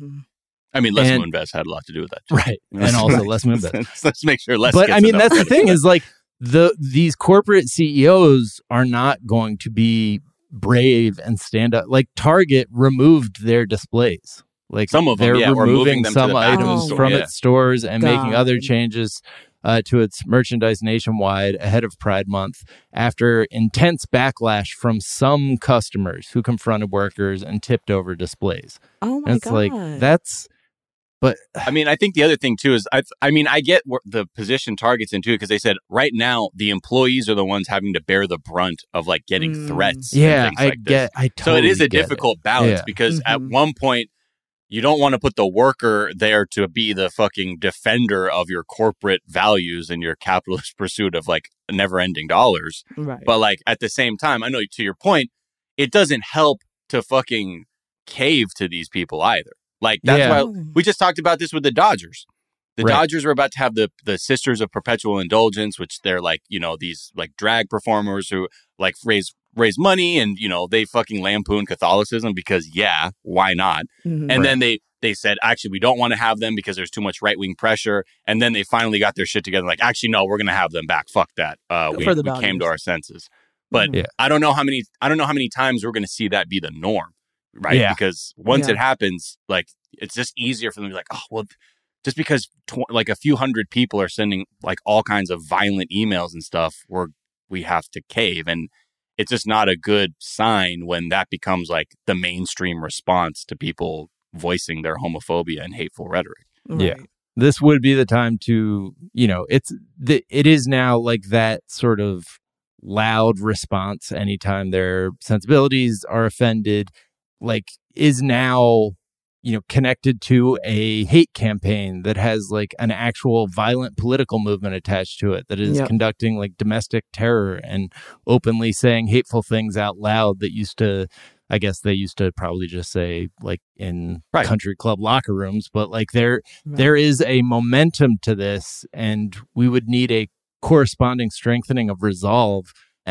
I mean, Les Moonves had a lot to do with that too. Right. And also Les Moonves. Let's make sure Les. But I mean, that's the thing is like these corporate CEOs are not going to be brave and stand up. Like Target removed their displays. Like some of them, they're removing them some items from its stores and making other changes to its merchandise nationwide ahead of Pride Month after intense backlash from some customers who confronted workers and tipped over displays. Oh my God. Like that's. But I mean, I think the other thing too is, I get the position Target's into, because they said right now the employees are the ones having to bear the brunt of like getting threats. Yeah, and things like this. So it is a difficult balance because at one point you don't want to put the worker there to be the fucking defender of your corporate values and your capitalist pursuit of like never ending dollars. Right. But like at the same time, I know to your point, it doesn't help to fucking cave to these people either. Like, that's why we just talked about this with the Dodgers. The Dodgers were about to have the Sisters of Perpetual Indulgence, which they're like, these like drag performers who like raise money and, they fucking lampoon Catholicism because, why not? And then they said, actually, we don't want to have them because there's too much right-wing pressure. And then they finally got their shit together. Like, actually, no, we're going to have them back. Fuck that. We came to our senses. But I don't know how many times we're going to see that be the norm. Right. Yeah. Because once it happens, like, it's just easier for them to be like, oh, well, just because like a few hundred people are sending like all kinds of violent emails and stuff, we have to cave. And it's just not a good sign when that becomes like the mainstream response to people voicing their homophobia and hateful rhetoric. Right. Yeah. This would be the time to, it is now like that sort of loud response anytime their sensibilities are offended. Like is now, connected to a hate campaign that has like an actual violent political movement attached to it that is conducting like domestic terror and openly saying hateful things out loud that I guess they used to probably just say like in country club locker rooms, but like there is a momentum to this, and we would need a corresponding strengthening of resolve. And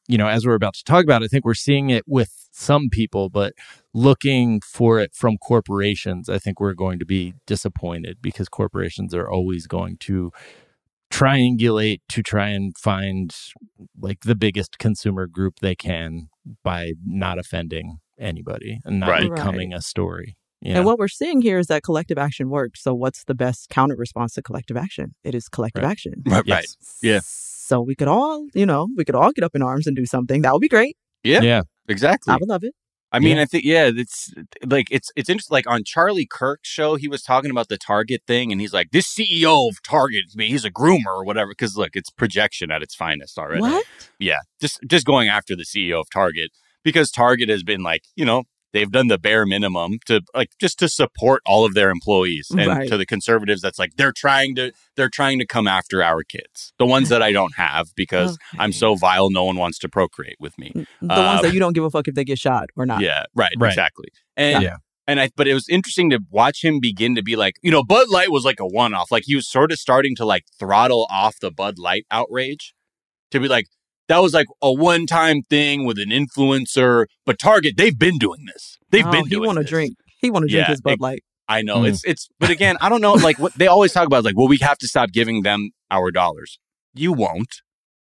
as we're about to talk about, I think we're seeing it with some people, but looking for it from corporations, I think we're going to be disappointed because corporations are always going to triangulate to try and find like the biggest consumer group they can by not offending anybody and not becoming a story. And what we're seeing here is that collective action works. So what's the best counter response to collective action? It is collective action. Right. Yeah. So we could all, get up in arms and do something. That would be great. Yeah. Exactly. I would love it. I mean, I think, it's like, it's interesting. Like on Charlie Kirk's show, he was talking about the Target thing and he's like, this CEO of Target, he's a groomer or whatever. Cause look, it's projection at its finest already. What? Yeah. Just going after the CEO of Target because Target has been like, they've done the bare minimum to like just to support all of their employees. And to the conservatives, that's like they're trying to come after our kids, the ones that I don't have because I'm so vile. No one wants to procreate with me. The ones that you don't give a fuck if they get shot or not. Yeah, right. Exactly. And but it was interesting to watch him begin to be like, Bud Light was like a one-off. Like he was sort of starting to like throttle off the Bud Light outrage to be like, that was like a one-time thing with an influencer, but Target, they've been doing this. They've been doing this. He want to drink his Bud Light. I know. But again, I don't know, like what they always talk about is like, well, we have to stop giving them our dollars. You won't.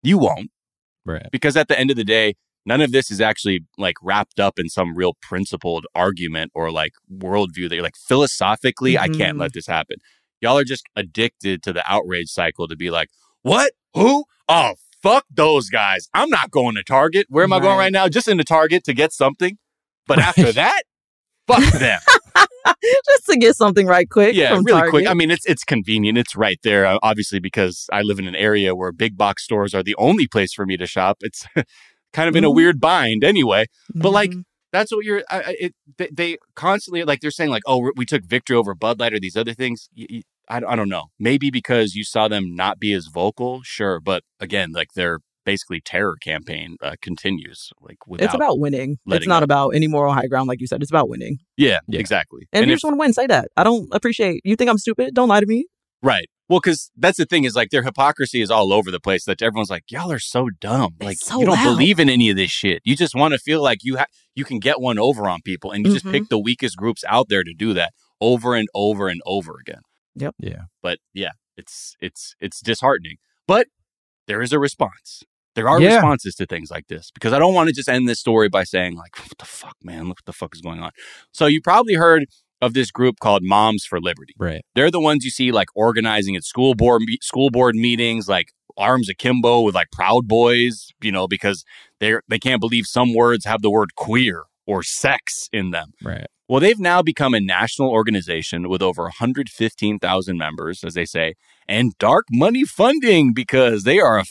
Right. Because at the end of the day, none of this is actually like wrapped up in some real principled argument or like worldview that you're like, philosophically, I can't let this happen. Y'all are just addicted to the outrage cycle to be like, what? Who? Oh, fuck those guys. I'm not going to Target. Where am I going right now? Just into Target to get something. But after that, fuck them. Just to get something right quick. Yeah, from really Target. quick. I mean, it's convenient. It's right there. Obviously, because I live in an area where big box stores are the only place for me to shop. It's kind of in a weird bind anyway. But like, that's what they constantly, like they're saying like, oh, we took victory over Bud Light or these other things. I don't know. Maybe because you saw them not be as vocal, sure. But again, like their basically terror campaign continues. Like it's about winning. It's not about any moral high ground, like you said. It's about winning. Yeah. Exactly. And if you just want to win, say that. I don't appreciate. You think I'm stupid? Don't lie to me. Right. Well, because that's the thing is like their hypocrisy is all over the place. That everyone's like, y'all are so dumb. Like you don't believe in any of this shit. You just want to feel like you can get one over on people, and you just pick the weakest groups out there to do that over and over and over again. Yep. Yeah. But yeah, it's disheartening. But there is a response. There are responses to things like this because I don't want to just end this story by saying like, what the fuck, man? Look what the fuck is going on. So you probably heard of this group called Moms for Liberty. Right. They're the ones you see like organizing at school board meetings, like arms akimbo with like Proud Boys, because they can't believe some words have the word queer or sex in them. Right. Well, they've now become a national organization with over 115,000 members, as they say, and dark money funding because they are a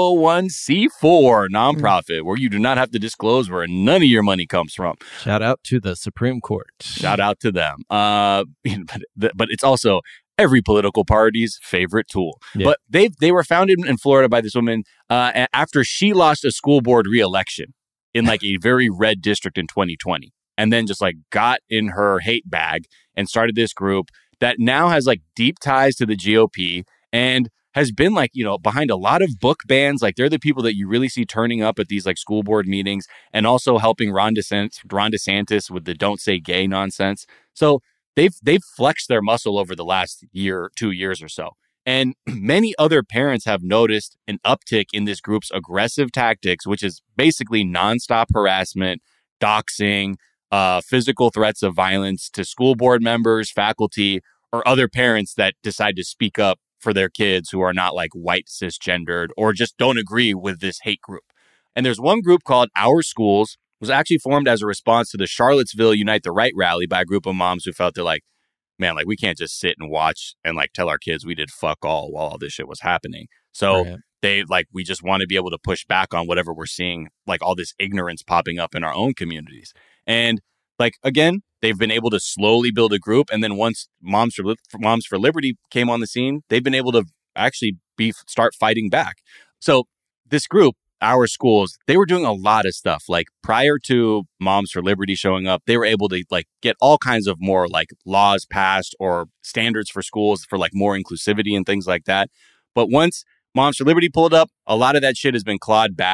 501c4 nonprofit where you do not have to disclose where none of your money comes from. Shout out to the Supreme Court. Shout out to them. But it's also every political party's favorite tool. Yeah. But they were founded in Florida by this woman after she lost a school board re-election in like a very red district in 2020. And then just like got in her hate bag and started this group that now has like deep ties to the GOP and has been like, behind a lot of book bans. Like they're the people that you really see turning up at these like school board meetings and also helping Ron DeSantis with the don't say gay nonsense. So they've flexed their muscle over the last 2 years or so. And many other parents have noticed an uptick in this group's aggressive tactics, which is basically nonstop harassment, doxing, physical threats of violence to school board members, faculty, or other parents that decide to speak up for their kids who are not like white cisgendered or just don't agree with this hate group. And there's one group called Our Schools, was actually formed as a response to the Charlottesville Unite the Right rally by a group of moms who felt they're like, man, like we can't just sit and watch and like tell our kids we did fuck all while all this shit was happening. So we just want to be able to push back on whatever we're seeing, like all this ignorance popping up in our own communities. And like, again, they've been able to slowly build a group. And then once Moms for Liberty came on the scene, they've been able to actually start fighting back. So this group, Our Schools, they were doing a lot of stuff. Like prior to Moms for Liberty showing up, they were able to like get all kinds of more like laws passed or standards for schools for like more inclusivity and things like that. But once Moms for Liberty pulled up, a lot of that shit has been clawed back.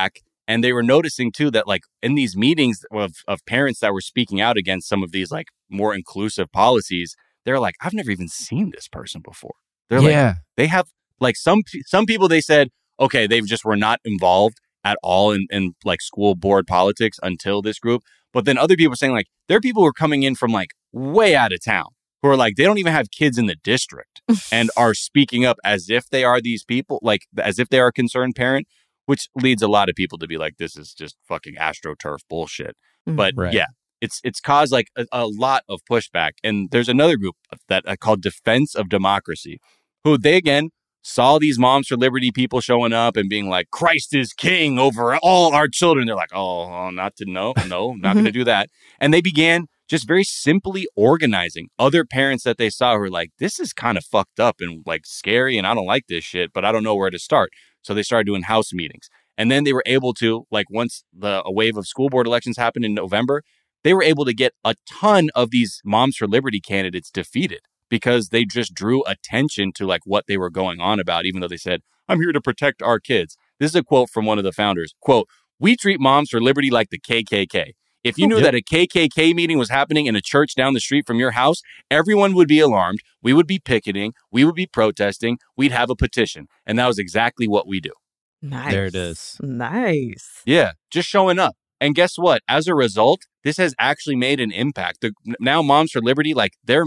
And they were noticing too that like in these meetings of parents that were speaking out against some of these like more inclusive policies, they're like, I've never even seen this person before. They're like, they have like some people, they said, okay, they just were not involved at all in like school board politics until this group. But then other people were saying like, there are people who are coming in from like way out of town who are like, they don't even have kids in the district and are speaking up as if they are these people, like as if they are a concerned parent, which leads a lot of people to be like, this is just fucking AstroTurf bullshit. But yeah, it's caused like a lot of pushback. And there's another group that called Defense of Democracy, who they again saw these Moms for Liberty people showing up and being like, Christ is king over all our children. They're like, not going to do that. And they began just very simply organizing other parents that they saw who were like, this is kind of fucked up and like scary and I don't like this shit, but I don't know where to start. So they started doing house meetings. And then they were able to, like, once a wave of school board elections happened in November, they were able to get a ton of these Moms for Liberty candidates defeated because they just drew attention to like what they were going on about, even though they said, I'm here to protect our kids. This is a quote from one of the founders. Quote, we treat Moms for Liberty like the KKK. If you knew that a KKK meeting was happening in a church down the street from your house, everyone would be alarmed. We would be picketing. We would be protesting. We'd have a petition. And that was exactly what we do. Nice. There it is. Nice. Yeah, just showing up. And guess what? As a result, this has actually made an impact. Now Moms for Liberty, like they're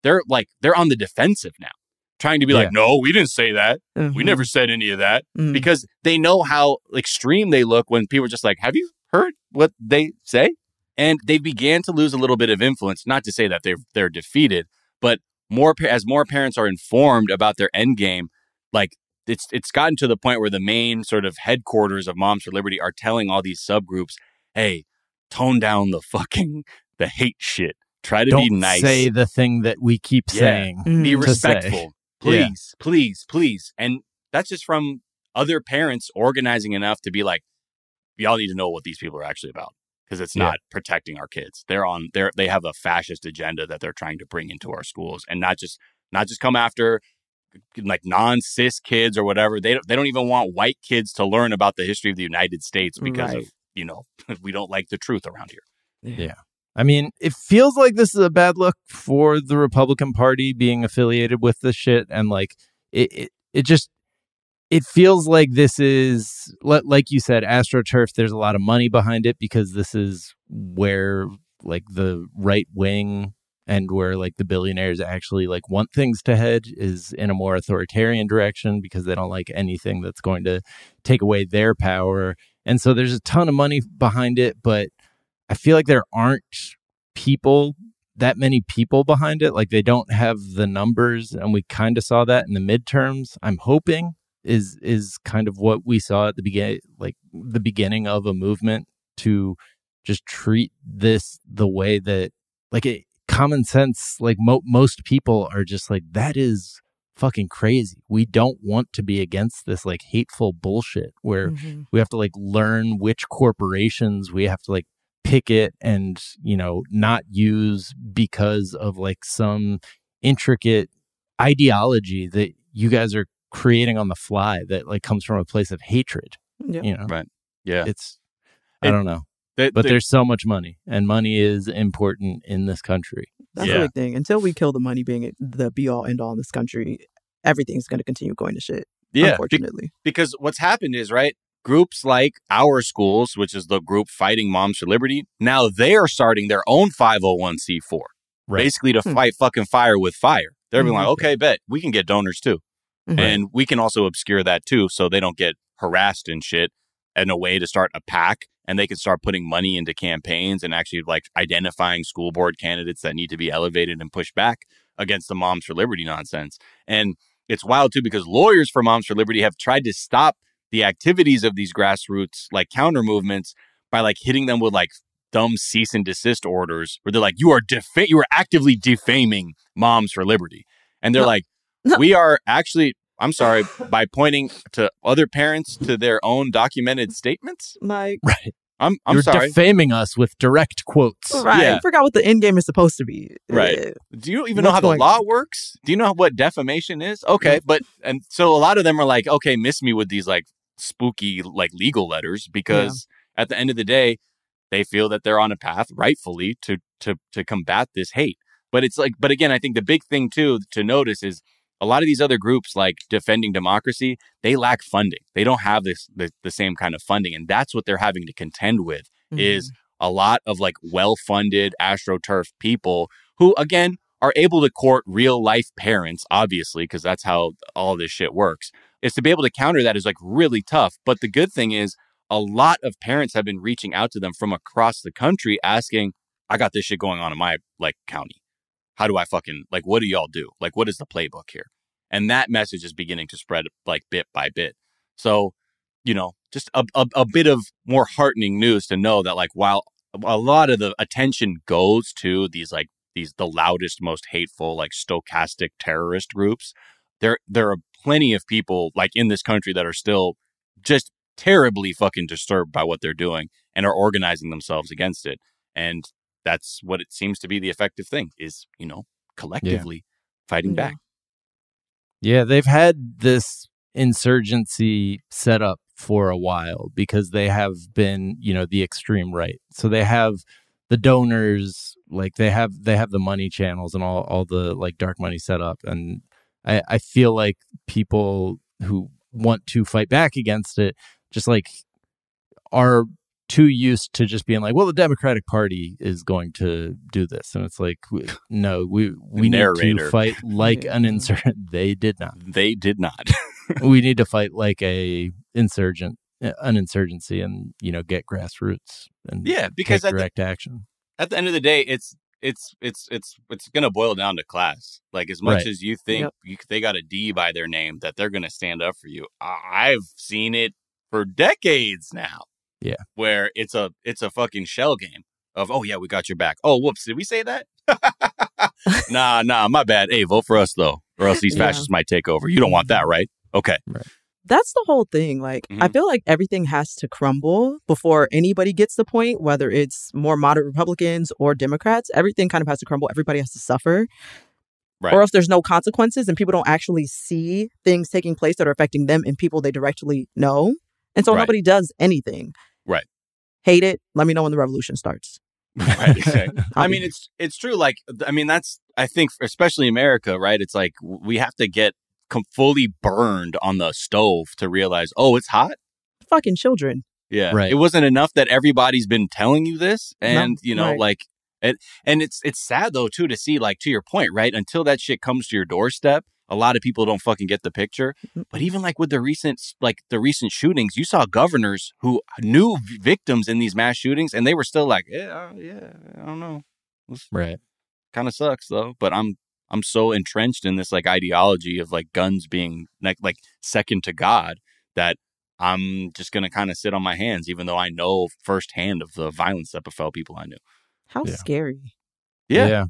on the defensive now, trying to be like, no, we didn't say that. We never said any of that, because they know how extreme they look when people are just like, have you heard what they say? And they began to lose a little bit of influence. Not to say that they're defeated, but as more parents are informed about their end game, like it's gotten to the point where the main sort of headquarters of Moms for Liberty are telling all these subgroups, hey, tone down the hate shit. Try to be nice. Say the thing that we keep saying. Be respectful. Please. And that's just from other parents organizing enough to be like, y'all need to know what these people are actually about, because it's not protecting our kids. They have a fascist agenda that they're trying to bring into our schools, and not just come after like non-cis kids or whatever. They don't even want white kids to learn about the history of the United States because of, we don't like the truth around here. Yeah. I mean, it feels like this is a bad look for the Republican Party being affiliated with this shit. And like, it feels like this is, like you said, AstroTurf, there's a lot of money behind it because this is where like the right wing and where like the billionaires actually like want things to head is in a more authoritarian direction because they don't like anything that's going to take away their power. And so there's a ton of money behind it, but I feel like there aren't that many people behind it. Like they don't have the numbers, and we kind of saw that in the midterms. I'm hoping is kind of what we saw at the beginning of a movement to just treat this the way that common sense, like most people are just like, that is fucking crazy. We don't want to be against this like hateful bullshit where we have to like learn which corporations we have to like picket and, not use because of like some intricate ideology that you guys are creating on the fly that like comes from a place of hatred. Right. Yeah. I don't know. But there's so much money, and money is important in this country. That's the big thing. Until we kill the money being the be all end all in this country, everything's going to continue going to shit. Yeah. Unfortunately. Because what's happened is, right, groups like Our Schools, which is the group fighting Moms for Liberty, now they are starting their own 501c4, basically to fight fucking fire with fire. They're being like, okay, bet we can get donors too. And we can also obscure that too, so they don't get harassed and shit, and a way to start a PAC, and they can start putting money into campaigns and actually like identifying school board candidates that need to be elevated and pushed back against the Moms for Liberty nonsense. And it's wild too, because lawyers for Moms for Liberty have tried to stop the activities of these grassroots like counter movements by like hitting them with like dumb cease and desist orders where they're like, you are actively defaming Moms for Liberty. And they're like, we are actually, I'm sorry, by pointing to other parents to their own documented statements. Like, right. I'm You're sorry. defaming us with direct quotes. Right. Yeah. I forgot what the end game is supposed to be. Right. Do you even know how the law works? Do you know what defamation is? Okay. And so a lot of them are like, okay, miss me with these like spooky like legal letters because at the end of the day, they feel that they're on a path rightfully to combat this hate. But it's like, but again, I think the big thing too to notice is a lot of these other groups like Defending Democracy, they lack funding. They don't have the same kind of funding. And that's what they're having to contend with is a lot of like well-funded AstroTurf people who, again, are able to court real life parents, obviously, because that's how all this shit works. Is to be able to counter that is like really tough. But the good thing is a lot of parents have been reaching out to them from across the country asking, I got this shit going on in my like county. How do I fucking, like, what do y'all do? Like, what is the playbook here? And that message is beginning to spread like bit by bit. So, you know, just a bit of more heartening news to know that like, while a lot of the attention goes to the loudest, most hateful, like stochastic terrorist groups, there are plenty of people like in this country that are still just terribly fucking disturbed by what they're doing and are organizing themselves against it. And that's what it seems to be the effective thing is, you know, collectively fighting back. Yeah, they've had this insurgency set up for a while because they have been, you know, the extreme right. So they have the donors, like they have the money channels and all the like dark money set up. And I feel like people who want to fight back against it just like are too used to just being like, well, the Democratic Party is going to do this. And it's like, no, we need to fight like an insurgent. They did not. We need to fight like an insurgency and, you know, get grassroots and because take direct action. At the end of the day, it's going to boil down to class. Like as much as you think they got a D by their name that they're going to stand up for you. I've seen it for decades now. Yeah. Where it's a fucking shell game of, oh yeah, we got your back. Oh, whoops. Did we say that? Nah, my bad. Hey, vote for us though, or else these fascists might take over. You don't want that, right? Okay. Right. That's the whole thing. Like, I feel like everything has to crumble before anybody gets the point, whether it's more moderate Republicans or Democrats. Everything kind of has to crumble. Everybody has to suffer. Right. Or else there's no consequences and people don't actually see things taking place that are affecting them and people they directly know. And so nobody does anything. Right. Hate it. Let me know when the revolution starts. Right. Exactly. I mean, it's true. Like, I mean, that's, I think, especially America, right? It's like we have to get fully burned on the stove to realize, oh, it's hot. Fucking children. Yeah. Right. It wasn't enough that everybody's been telling you this. And, you know, like, and it's sad, though, too, to see, like, to your point, right? Until that shit comes to your doorstep, a lot of people don't fucking get the picture. But even like with the recent shootings, you saw governors who knew victims in these mass shootings and they were still like, I don't know. Right. Kind of sucks though. But I'm so entrenched in this like ideology of like guns being like second to God that I'm just going to kind of sit on my hands, even though I know firsthand of the violence that befell people I knew. How scary. Yeah.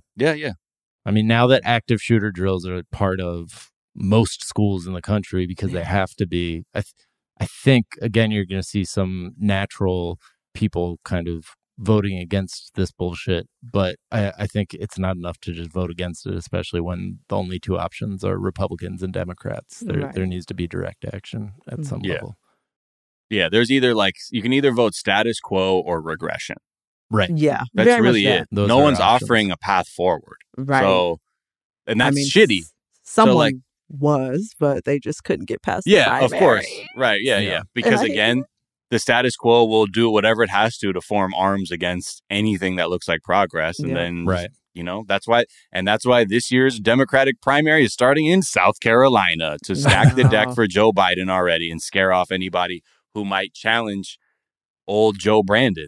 I mean, now that active shooter drills are part of most schools in the country because they have to be, I think, again, you're going to see some natural people kind of voting against this bullshit. But I think it's not enough to just vote against it, especially when the only two options are Republicans and Democrats. There needs to be direct action at some level. Yeah, there's either like, you can either vote status quo or regression. Right. Yeah. That's really it. No one's offering a path forward. Right. So, and that's shitty. Someone was, but they just couldn't get past the primary. Of course. Right. Yeah. Because again, the status quo will do whatever it has to form arms against anything that looks like progress. And then, you know, that's why this year's Democratic primary is starting in South Carolina to stack the deck for Joe Biden already and scare off anybody who might challenge old Joe Brandon.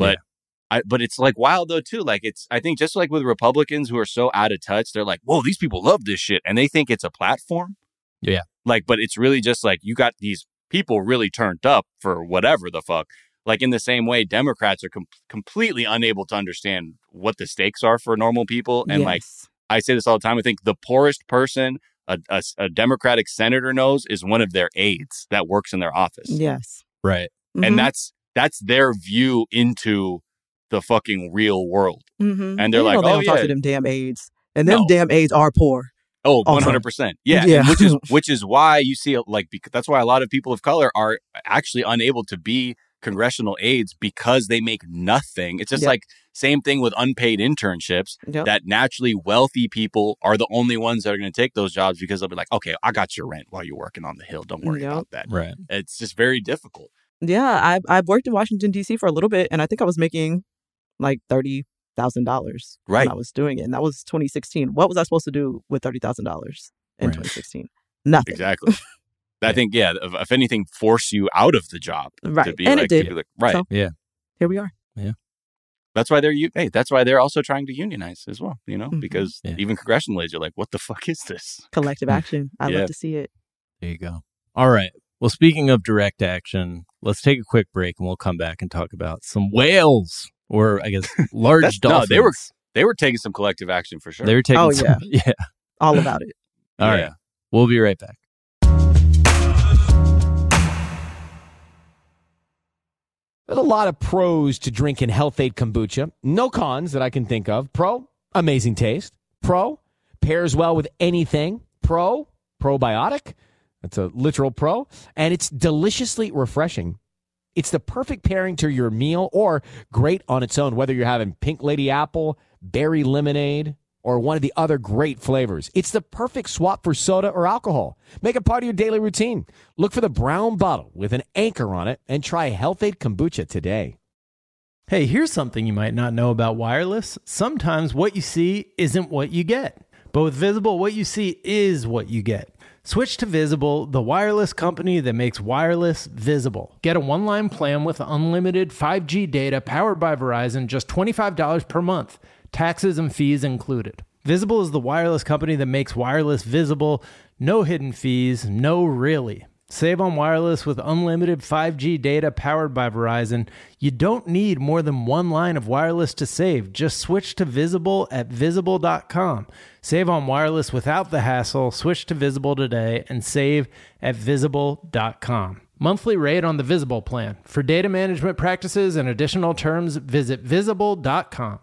But it's like wild though too. Like I think just like with Republicans who are so out of touch, they're like, whoa, these people love this shit. And they think it's a platform. Yeah. Like, but it's really just like you got these people really turned up for whatever the fuck. Like in the same way, Democrats are completely unable to understand what the stakes are for normal people. And like I say this all the time, I think the poorest person a Democratic senator knows is one of their aides that works in their office. Yes. Right. And that's their view into the fucking real world. And they're like, they don't talk to them damn aides. And them damn aides are poor. Oh, Also. 100%. Yeah. Yeah. And which is why you see that's why a lot of people of color are actually unable to be congressional aides because they make nothing. It's just Yep. like same thing with unpaid internships Yep. that naturally wealthy people are the only ones that are going to take those jobs because they'll be like, okay, I got your rent while you're working on the Hill. Don't worry Yep. about that. Right. It's just very difficult. Yeah, I've worked in Washington, D.C. for a little bit, and I think I was making like $30,000 Right. when I was doing it. And that was 2016. What was I supposed to do with $30,000 in Right. 2016? Nothing. Exactly. I think, yeah, if anything, force you out of the job. Right. To be And like, it did. to be like, right. So, Yeah. here we are. That's why that's why they're also trying to unionize as well, Mhm. because Yeah. even congressional aides are like, what the fuck is this? Collective action. I Yeah. love to see it. There you go. All right. Well, speaking of direct action, let's take a quick break and we'll come back and talk about some whales, or I guess large dolphins. No, they were taking some collective action for sure. They were taking Oh, some, yeah. yeah. All about it. All Yeah. right. We'll be right back. There's a lot of pros to drinking Health Aid kombucha. No cons that I can think of. Pro, amazing taste. Pro, pairs well with anything. Pro, probiotic. That's a literal pro. And it's deliciously refreshing. It's the perfect pairing to your meal or great on its own, whether you're having pink lady apple, berry lemonade, or one of the other great flavors. It's the perfect swap for soda or alcohol. Make it part of your daily routine. Look for the brown bottle with an anchor on it and try Health Aid kombucha today. Hey, here's something you might not know about wireless. Sometimes what you see isn't what you get. But with Visible, what you see is what you get. Switch to Visible, the wireless company that makes wireless visible. Get a one-line plan with unlimited 5G data powered by Verizon, just $25 per month. Taxes and fees included. Visible is the wireless company that makes wireless visible. No hidden fees, no really. Save on wireless with unlimited 5G data powered by Verizon. You don't need more than one line of wireless to save. Just switch to Visible at Visible.com. Save on wireless without the hassle. Switch to Visible today and save at Visible.com. Monthly rate on the Visible plan. For data management practices and additional terms, visit Visible.com.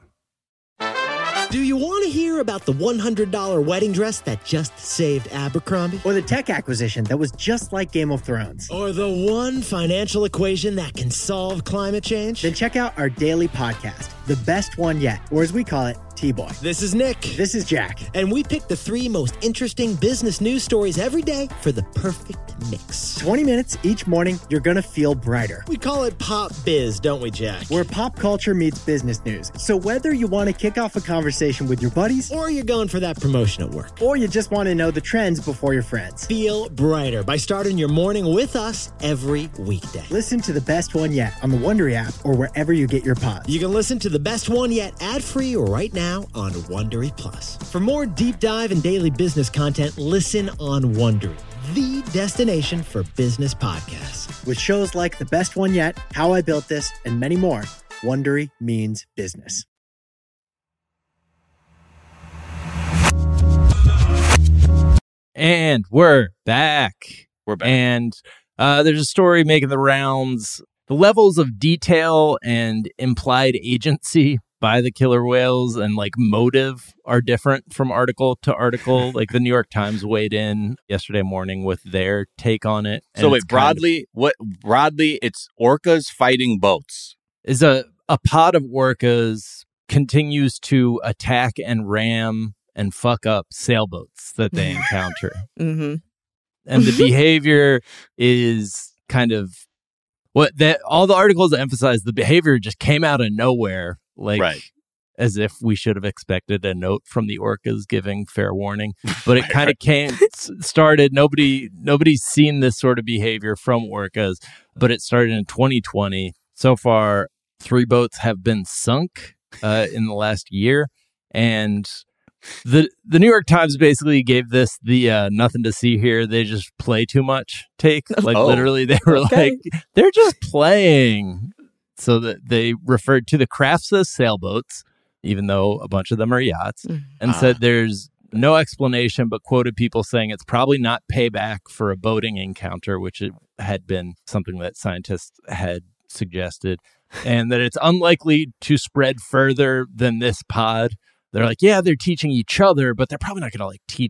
Do you want to hear about the $100 wedding dress that just saved Abercrombie? Or the tech acquisition that was just like Game of Thrones? Or the one financial equation that can solve climate change? Then check out our daily podcast, The Best One Yet, or as we call it, T-Boy. This is Nick. This is Jack. And we pick the 3 most interesting business news stories every day for the perfect mix. 20 minutes each morning, you're going to feel brighter. We call it Pop Biz, don't we, Jack? Where pop culture meets business news. So whether you want to kick off a conversation with your buddies, Or you're going for that promotion at work. or you just want to know the trends before your friends, Feel brighter by starting your morning with us every weekday. listen to The Best One Yet on the Wondery app or wherever you get your pods. You can listen to the best one yet ad-free right now on Wondery Plus. For more deep dive and daily business content, listen on Wondery, the destination for business podcasts. With shows like The Best One Yet, How I Built This, and many more, Wondery means business. And we're back. We're back. And there's a story making the rounds. The levels of detail and implied agency by the killer whales and like motive are different from article to article. Like the New York Times weighed in yesterday morning with their take on it. So wait, broadly, it's orcas fighting boats. Is a pod of orcas continues to attack and ram and fuck up sailboats that they encounter. Mm-hmm. And the behavior is kind of all the articles emphasize the behavior just came out of nowhere, like Right. as if we should have expected a note from the orcas giving fair warning. But it kind of started. Nobody's seen this sort of behavior from orcas, but it started in 2020. So far, 3 boats have been sunk in the last year, and the New York Times basically gave this the nothing to see here. They just play too much take. Like literally, they were like, they're just playing. So that they referred to the crafts as sailboats, even though a bunch of them are yachts, and said there's no explanation, but quoted people saying it's probably not payback for a boating encounter, which it had been something that scientists had suggested, and that it's unlikely to spread further than this pod. They're like, yeah, they're teaching each other, but they're probably not going to like teach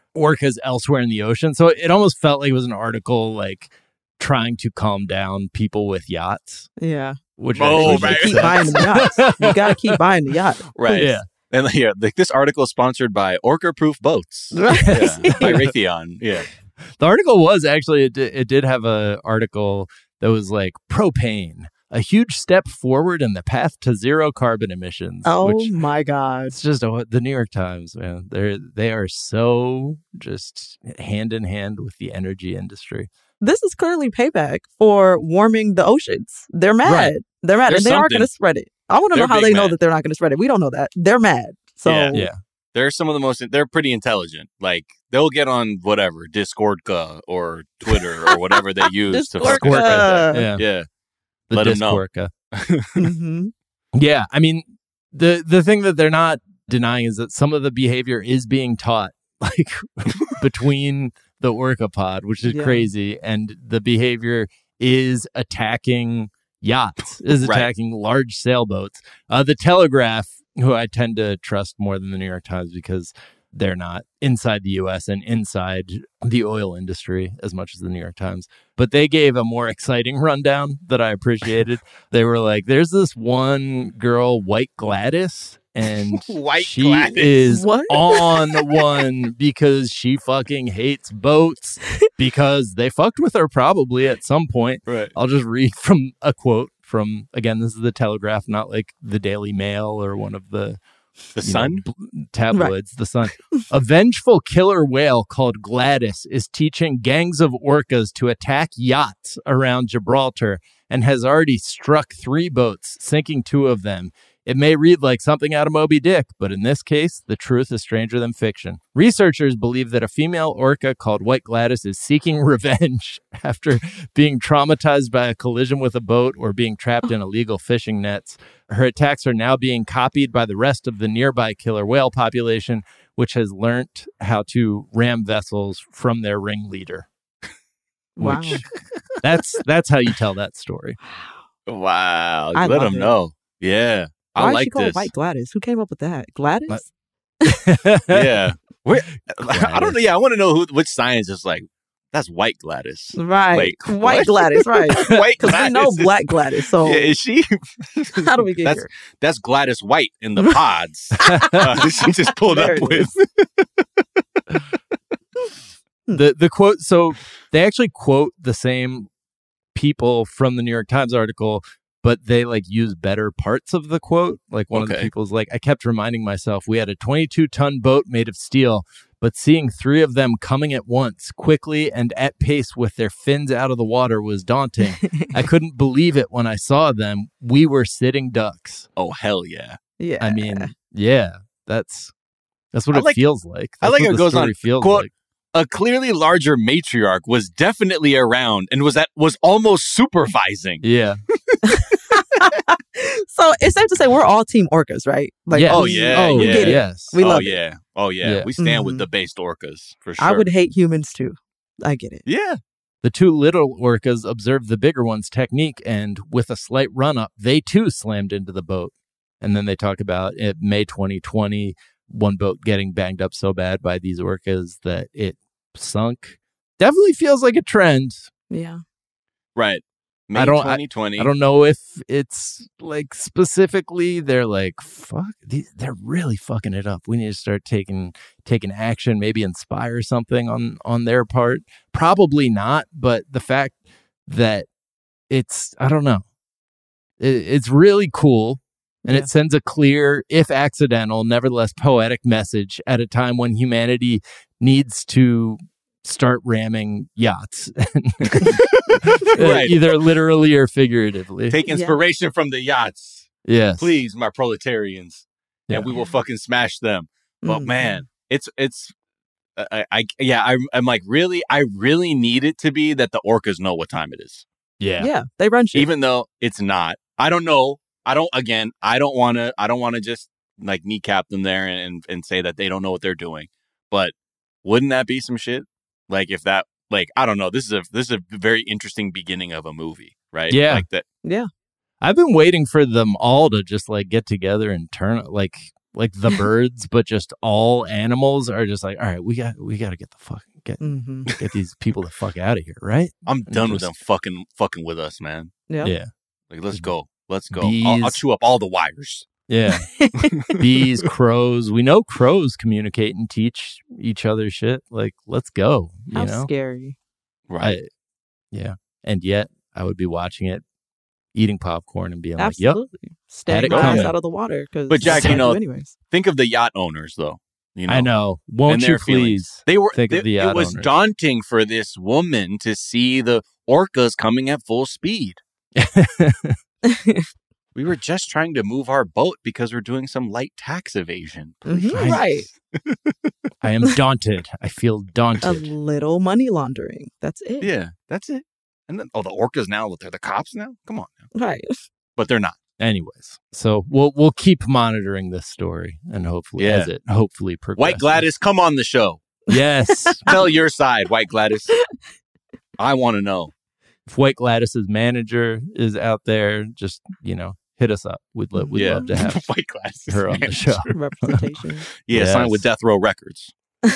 orcas elsewhere in the ocean. So it almost felt like it was an article like trying to calm down people with yachts. Yeah. Which keep buying the yachts. You got to keep buying the yacht. Right. Yeah. And like this article is sponsored by Orca Proof Boats. Right. Yeah, by Raytheon. Yeah. The article was actually, it did have a article that was like propane, a huge step forward in the path to zero carbon emissions. Oh which, my God. it's just the New York Times, man. They are so just hand in hand with the energy industry. This is clearly payback for warming the oceans. They're mad. Right. They're mad. There's and they aren't something. going to spread it. I want to know They're how big they know mad. that they're not going to spread it. We don't know that. They're mad. So Yeah. They're some of the most, they're pretty intelligent. Like they'll get on whatever, Discordka or Twitter or whatever they use to fucking spread that. Yeah. Yeah. The Let 'em know. Discorca. hmm Yeah, I mean, the thing that they're not denying is that some of the behavior is being taught, like between the orca pod, which is Yeah. crazy, and the behavior is attacking yachts, is Right. attacking large sailboats. The Telegraph, who I tend to trust more than the New York Times because they're not inside the U.S. and inside the oil industry as much as the New York Times. But they gave a more exciting rundown that I appreciated. They were like, there's this one girl, White Gladys, and White she Gladys. is What? on one because she fucking hates boats because they fucked with her probably at some point. Right. I'll just read from a quote from, again, this is the Telegraph, not like the Daily Mail or one of the The Sun? tabloids, the Sun. A vengeful killer whale called Gladys is teaching gangs of orcas to attack yachts around Gibraltar and has already struck 3 boats, sinking 2 of them. It may read like something out of Moby Dick, but in this case, the truth is stranger than fiction. Researchers believe that a female orca called White Gladys is seeking revenge after being traumatized by a collision with a boat or being trapped in illegal fishing nets. Her attacks are now being copied by the rest of the nearby killer whale population, which has learnt how to ram vessels from their ringleader. Wow. Which, that's how you tell that story. Wow. I Let love them it. know. Yeah. Why I is she like called this. White Gladys? Who came up with that? Gladys? Yeah. I don't know. Yeah. I want to know which science is like, that's White Gladys. Right. Like, White what? Gladys, right. White Because we know Gladys. Black Gladys. So Yeah, is she? how do we get here? That's Gladys White in the pods. She just pulled There up it with. The quote, so they actually quote the same people from the New York Times article, but they like use better parts of the quote. Like one of the Okay. people's like, I kept reminding myself we had a 22-ton boat made of steel, but seeing 3 of them coming at once, quickly and at pace with their fins out of the water was daunting. I couldn't believe it when I saw them. We were sitting ducks. Oh, hell yeah. Yeah. I mean, yeah, that's what I it like- feels like. I That's like what it the goes story on, feels quote, like. a clearly larger matriarch was definitely around and was almost supervising. Yeah. So it's safe to say we're all team orcas, right? Like, Yes. Oh, yeah. we yeah. get it. Yes. We oh, love it. yeah. Oh, yeah. Yeah. We stand with Mhm. the based orcas for sure. I would hate humans too. I get it. Yeah. The 2 little orcas observed the bigger one's technique, and with a slight run-up, they too slammed into the boat. And then they talk about it, May 2020, one boat getting banged up so bad by these orcas that it sunk. Definitely feels like a trend. Yeah. Right. May I don't- 2020. I don't know if it's like specifically they're like, fuck, they're really fucking it up. We need to start taking action, maybe inspire something on their part. Probably not, but the fact that it's, I don't know, it's really cool. And Yeah. it sends a clear, if accidental, nevertheless poetic message at a time when humanity needs to start ramming yachts, Right. either literally or figuratively. Take inspiration from the yachts. Yes. Please, my proletarians. Yeah. And we will fucking smash them. But Mhm. man, I'm like, really? I really need it to be that the orcas know what time it is. Yeah. Yeah. They run shit. Even though it's not. I don't know. I don't want to just like kneecap them there and say that they don't know what they're doing. But wouldn't that be some shit? Like if that, like, I don't know. This is a very interesting beginning of a movie, right? Yeah. Like that. Yeah. I've been waiting for them all to just like get together and turn, like like the birds, but just all animals are just like, all right, we got to get the fuck get these people the fuck out of here, right? I'm done with them fucking with us, man. Yeah. Like, let's go. Bees. I'll chew up all the wires. Yeah. Bees, crows. We know crows communicate and teach each other shit. Like, let's go. You How know? scary. Right. Yeah. And yet I would be watching it, eating popcorn and being Absolutely. like, yep. Staying my ass out of the water. But Jack, anyways. think of the yacht owners, though. You know, I know. Won't you please think of the yacht It was owners. daunting for this woman to see the orcas coming at full speed. We were just trying to move our boat because we're doing some light tax evasion. Right. I am daunted. I feel A daunted. little money laundering. That's it. Yeah, that's it. And then, the orcas now, they're the cops now? Come on now. Right. But they're not. Anyways, so we'll keep monitoring this story and hopefully as it hopefully progresses. White Gladys, come on the show. Yes. Tell your side, White Gladys. I want to know. If White Gladys's manager is out there, just, hit us up. We'd love to have White Gladys's her on the show. Representation. Sign with Death Row Records.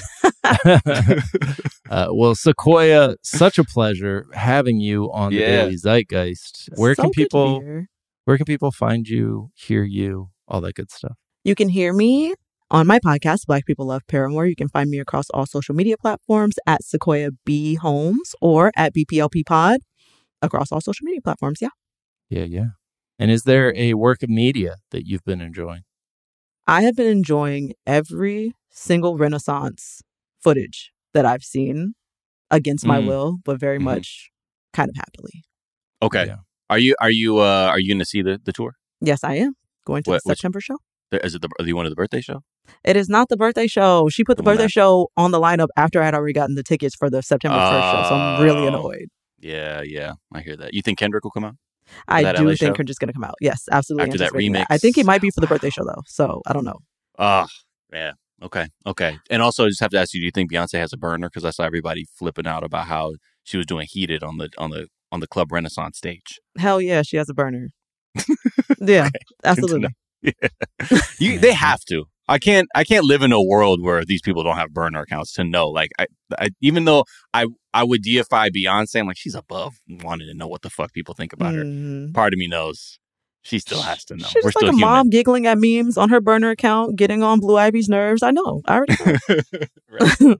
Well, Sequoia, such a pleasure having you on the Daily Zeitgeist. Where can people find you, hear you, all that good stuff? You can hear me on my podcast, Black People Love Paramore. You can find me across all social media platforms at Sequoia B Holmes or at BPLP Pod across all social media platforms. Yeah. And is there a work of media that you've been enjoying? I have been enjoying every single Renaissance footage that I've seen against my will, but very much kind of happily. Okay. Yeah. Are you going to see the tour? Yes, I am going to the September show. Is it the one of the birthday show? It is not the birthday show. She put the birthday show on the lineup after I had already gotten the tickets for the September 1st show. So I'm really annoyed. Yeah. I hear that. You think Kendrick will come out? I do think Kendrick's going to come out. Yes, absolutely. After that remix. I think he might be for the birthday show, though. So I don't know. Yeah. Okay. And also, I just have to ask you, do you think Beyonce has a burner? Because I saw everybody flipping out about how she was doing Heated on the Club Renaissance stage. Hell yeah, she has a burner. Yeah, absolutely. Yeah. They have to. I can't live in a world where these people don't have burner accounts to know. Like, I even though I would deify Beyonce, I'm like, she's above wanting to know what the fuck people think about her. Part of me knows she still has to know. She's We're just still like a human. mom giggling at memes on her burner account, getting on Blue Ivy's nerves. I know. I already know.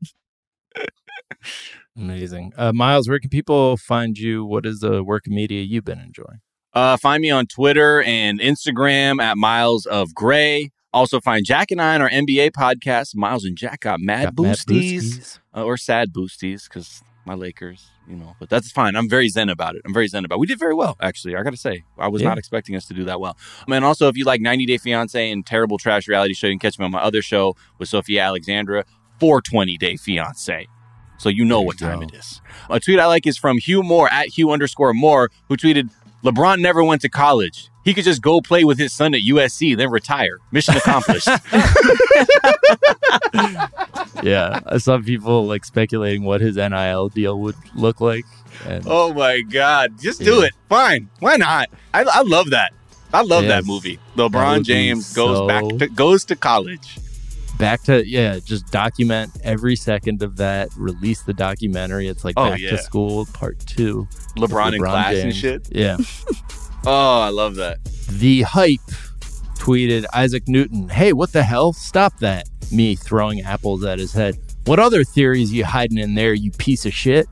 Amazing. Miles, where can people find you? What is the work of media you've been enjoying? Find me on Twitter and Instagram at Miles of Gray. Also find Jack and I on our NBA podcast. Miles and Jack got mad boosties. Or sad boosties because my Lakers, but that's fine. I'm very zen about it. We did very well, actually. I got to say, I was not expecting us to do that well. And also, if you like 90 Day Fiancé and Terrible Trash Reality Show, you can catch me on my other show with Sophia Alexandra, 420 Day Fiancé. So you know what time it is. A tweet I like is from Hugh Moore at Hugh_Moore, who tweeted, LeBron never went to college. He could just go play with his son at USC, then retire. Mission accomplished. Yeah, I saw people speculating what his NIL deal would look like. And oh my God. Just do it. Fine. Why not? I love that. I love that movie. LeBron James goes to college. Just document every second of that. Release the documentary. It's like Back to School Part 2. LeBron in class James. and shit. Yeah. Oh, I love that. The Hype tweeted Isaac Newton, hey, what the hell? Stop that. Me throwing apples at his head. What other theories you hiding in there, you piece of shit?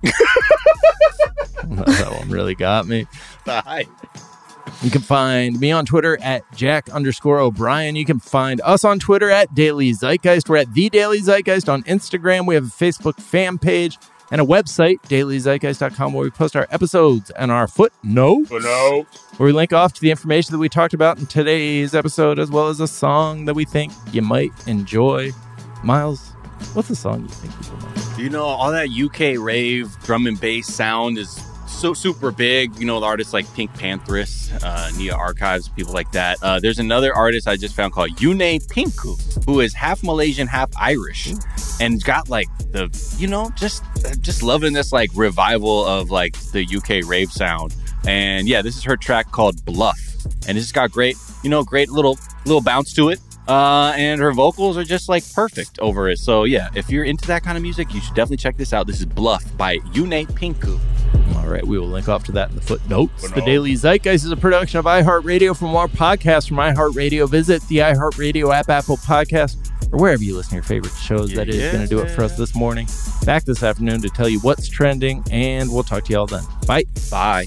That one really got me. The Hype. You can find me on Twitter at Jack_O'Brien. You can find us on Twitter at Daily Zeitgeist. We're at The Daily Zeitgeist on Instagram. We have a Facebook fan page and a website, dailyzeitgeist.com, where we post our episodes and our footnotes, where we link off to the information that we talked about in today's episode, as well as a song that we think you might enjoy. Miles, what's the song you think people might? All that UK rave drum and bass sound is so super big. The artists like Pink Panthers, Nia Archives, people like that. There's another artist I just found called Yune Pinku, who is half Malaysian, half Irish, and got just loving this revival of the UK rave sound. And yeah, this is her track called Bluff, and it's just got great little bounce to it. And her vocals are just like perfect over it. So yeah, if you're into that kind of music, you should definitely check this out. This is Bluff by Yune Pinku. All right, we will link off to that in the footnotes. The Daily Zeitgeist is a production of iHeartRadio. For more podcasts from iHeartRadio, visit the iHeartRadio app, Apple Podcast, or wherever you listen to your favorite shows. That is going to do it for us this morning. Back this afternoon to tell you what's trending, and we'll talk to you all then. Bye. Bye.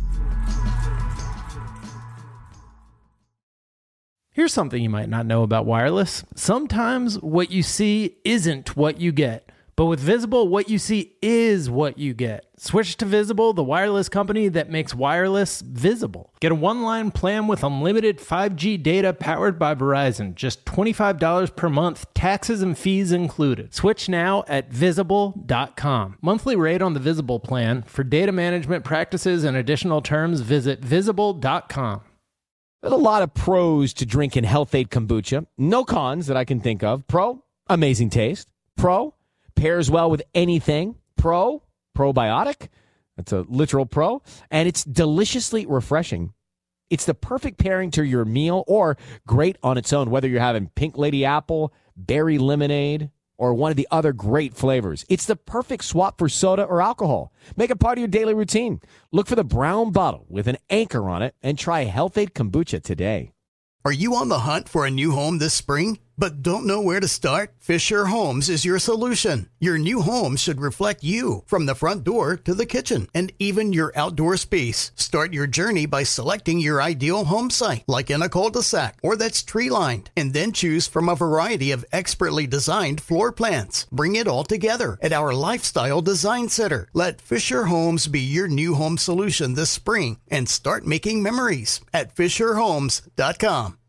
Here's something you might not know about wireless. Sometimes what you see isn't what you get. But with Visible, what you see is what you get. Switch to Visible, the wireless company that makes wireless visible. Get a one-line plan with unlimited 5G data powered by Verizon. Just $25 per month, taxes and fees included. Switch now at Visible.com. Monthly rate on the Visible plan. For data management practices and additional terms, visit Visible.com. There's a lot of pros to drinking Health Aid Kombucha. No cons that I can think of. Pro, amazing taste. Pro, pairs well with anything. Pro, probiotic. That's a literal pro. And it's deliciously refreshing. It's the perfect pairing to your meal or great on its own, whether you're having Pink Lady Apple, berry lemonade, or one of the other great flavors. It's the perfect swap for soda or alcohol. Make it part of your daily routine. Look for the brown bottle with an anchor on it and try Health Aid Kombucha today. Are you on the hunt for a new home this spring, but don't know where to start? Fisher Homes is your solution. Your new home should reflect you, from the front door to the kitchen and even your outdoor space. Start your journey by selecting your ideal home site, like in a cul-de-sac or that's tree-lined, and then choose from a variety of expertly designed floor plans. Bring it all together at our Lifestyle Design Center. Let Fisher Homes be your new home solution this spring and start making memories at FisherHomes.com.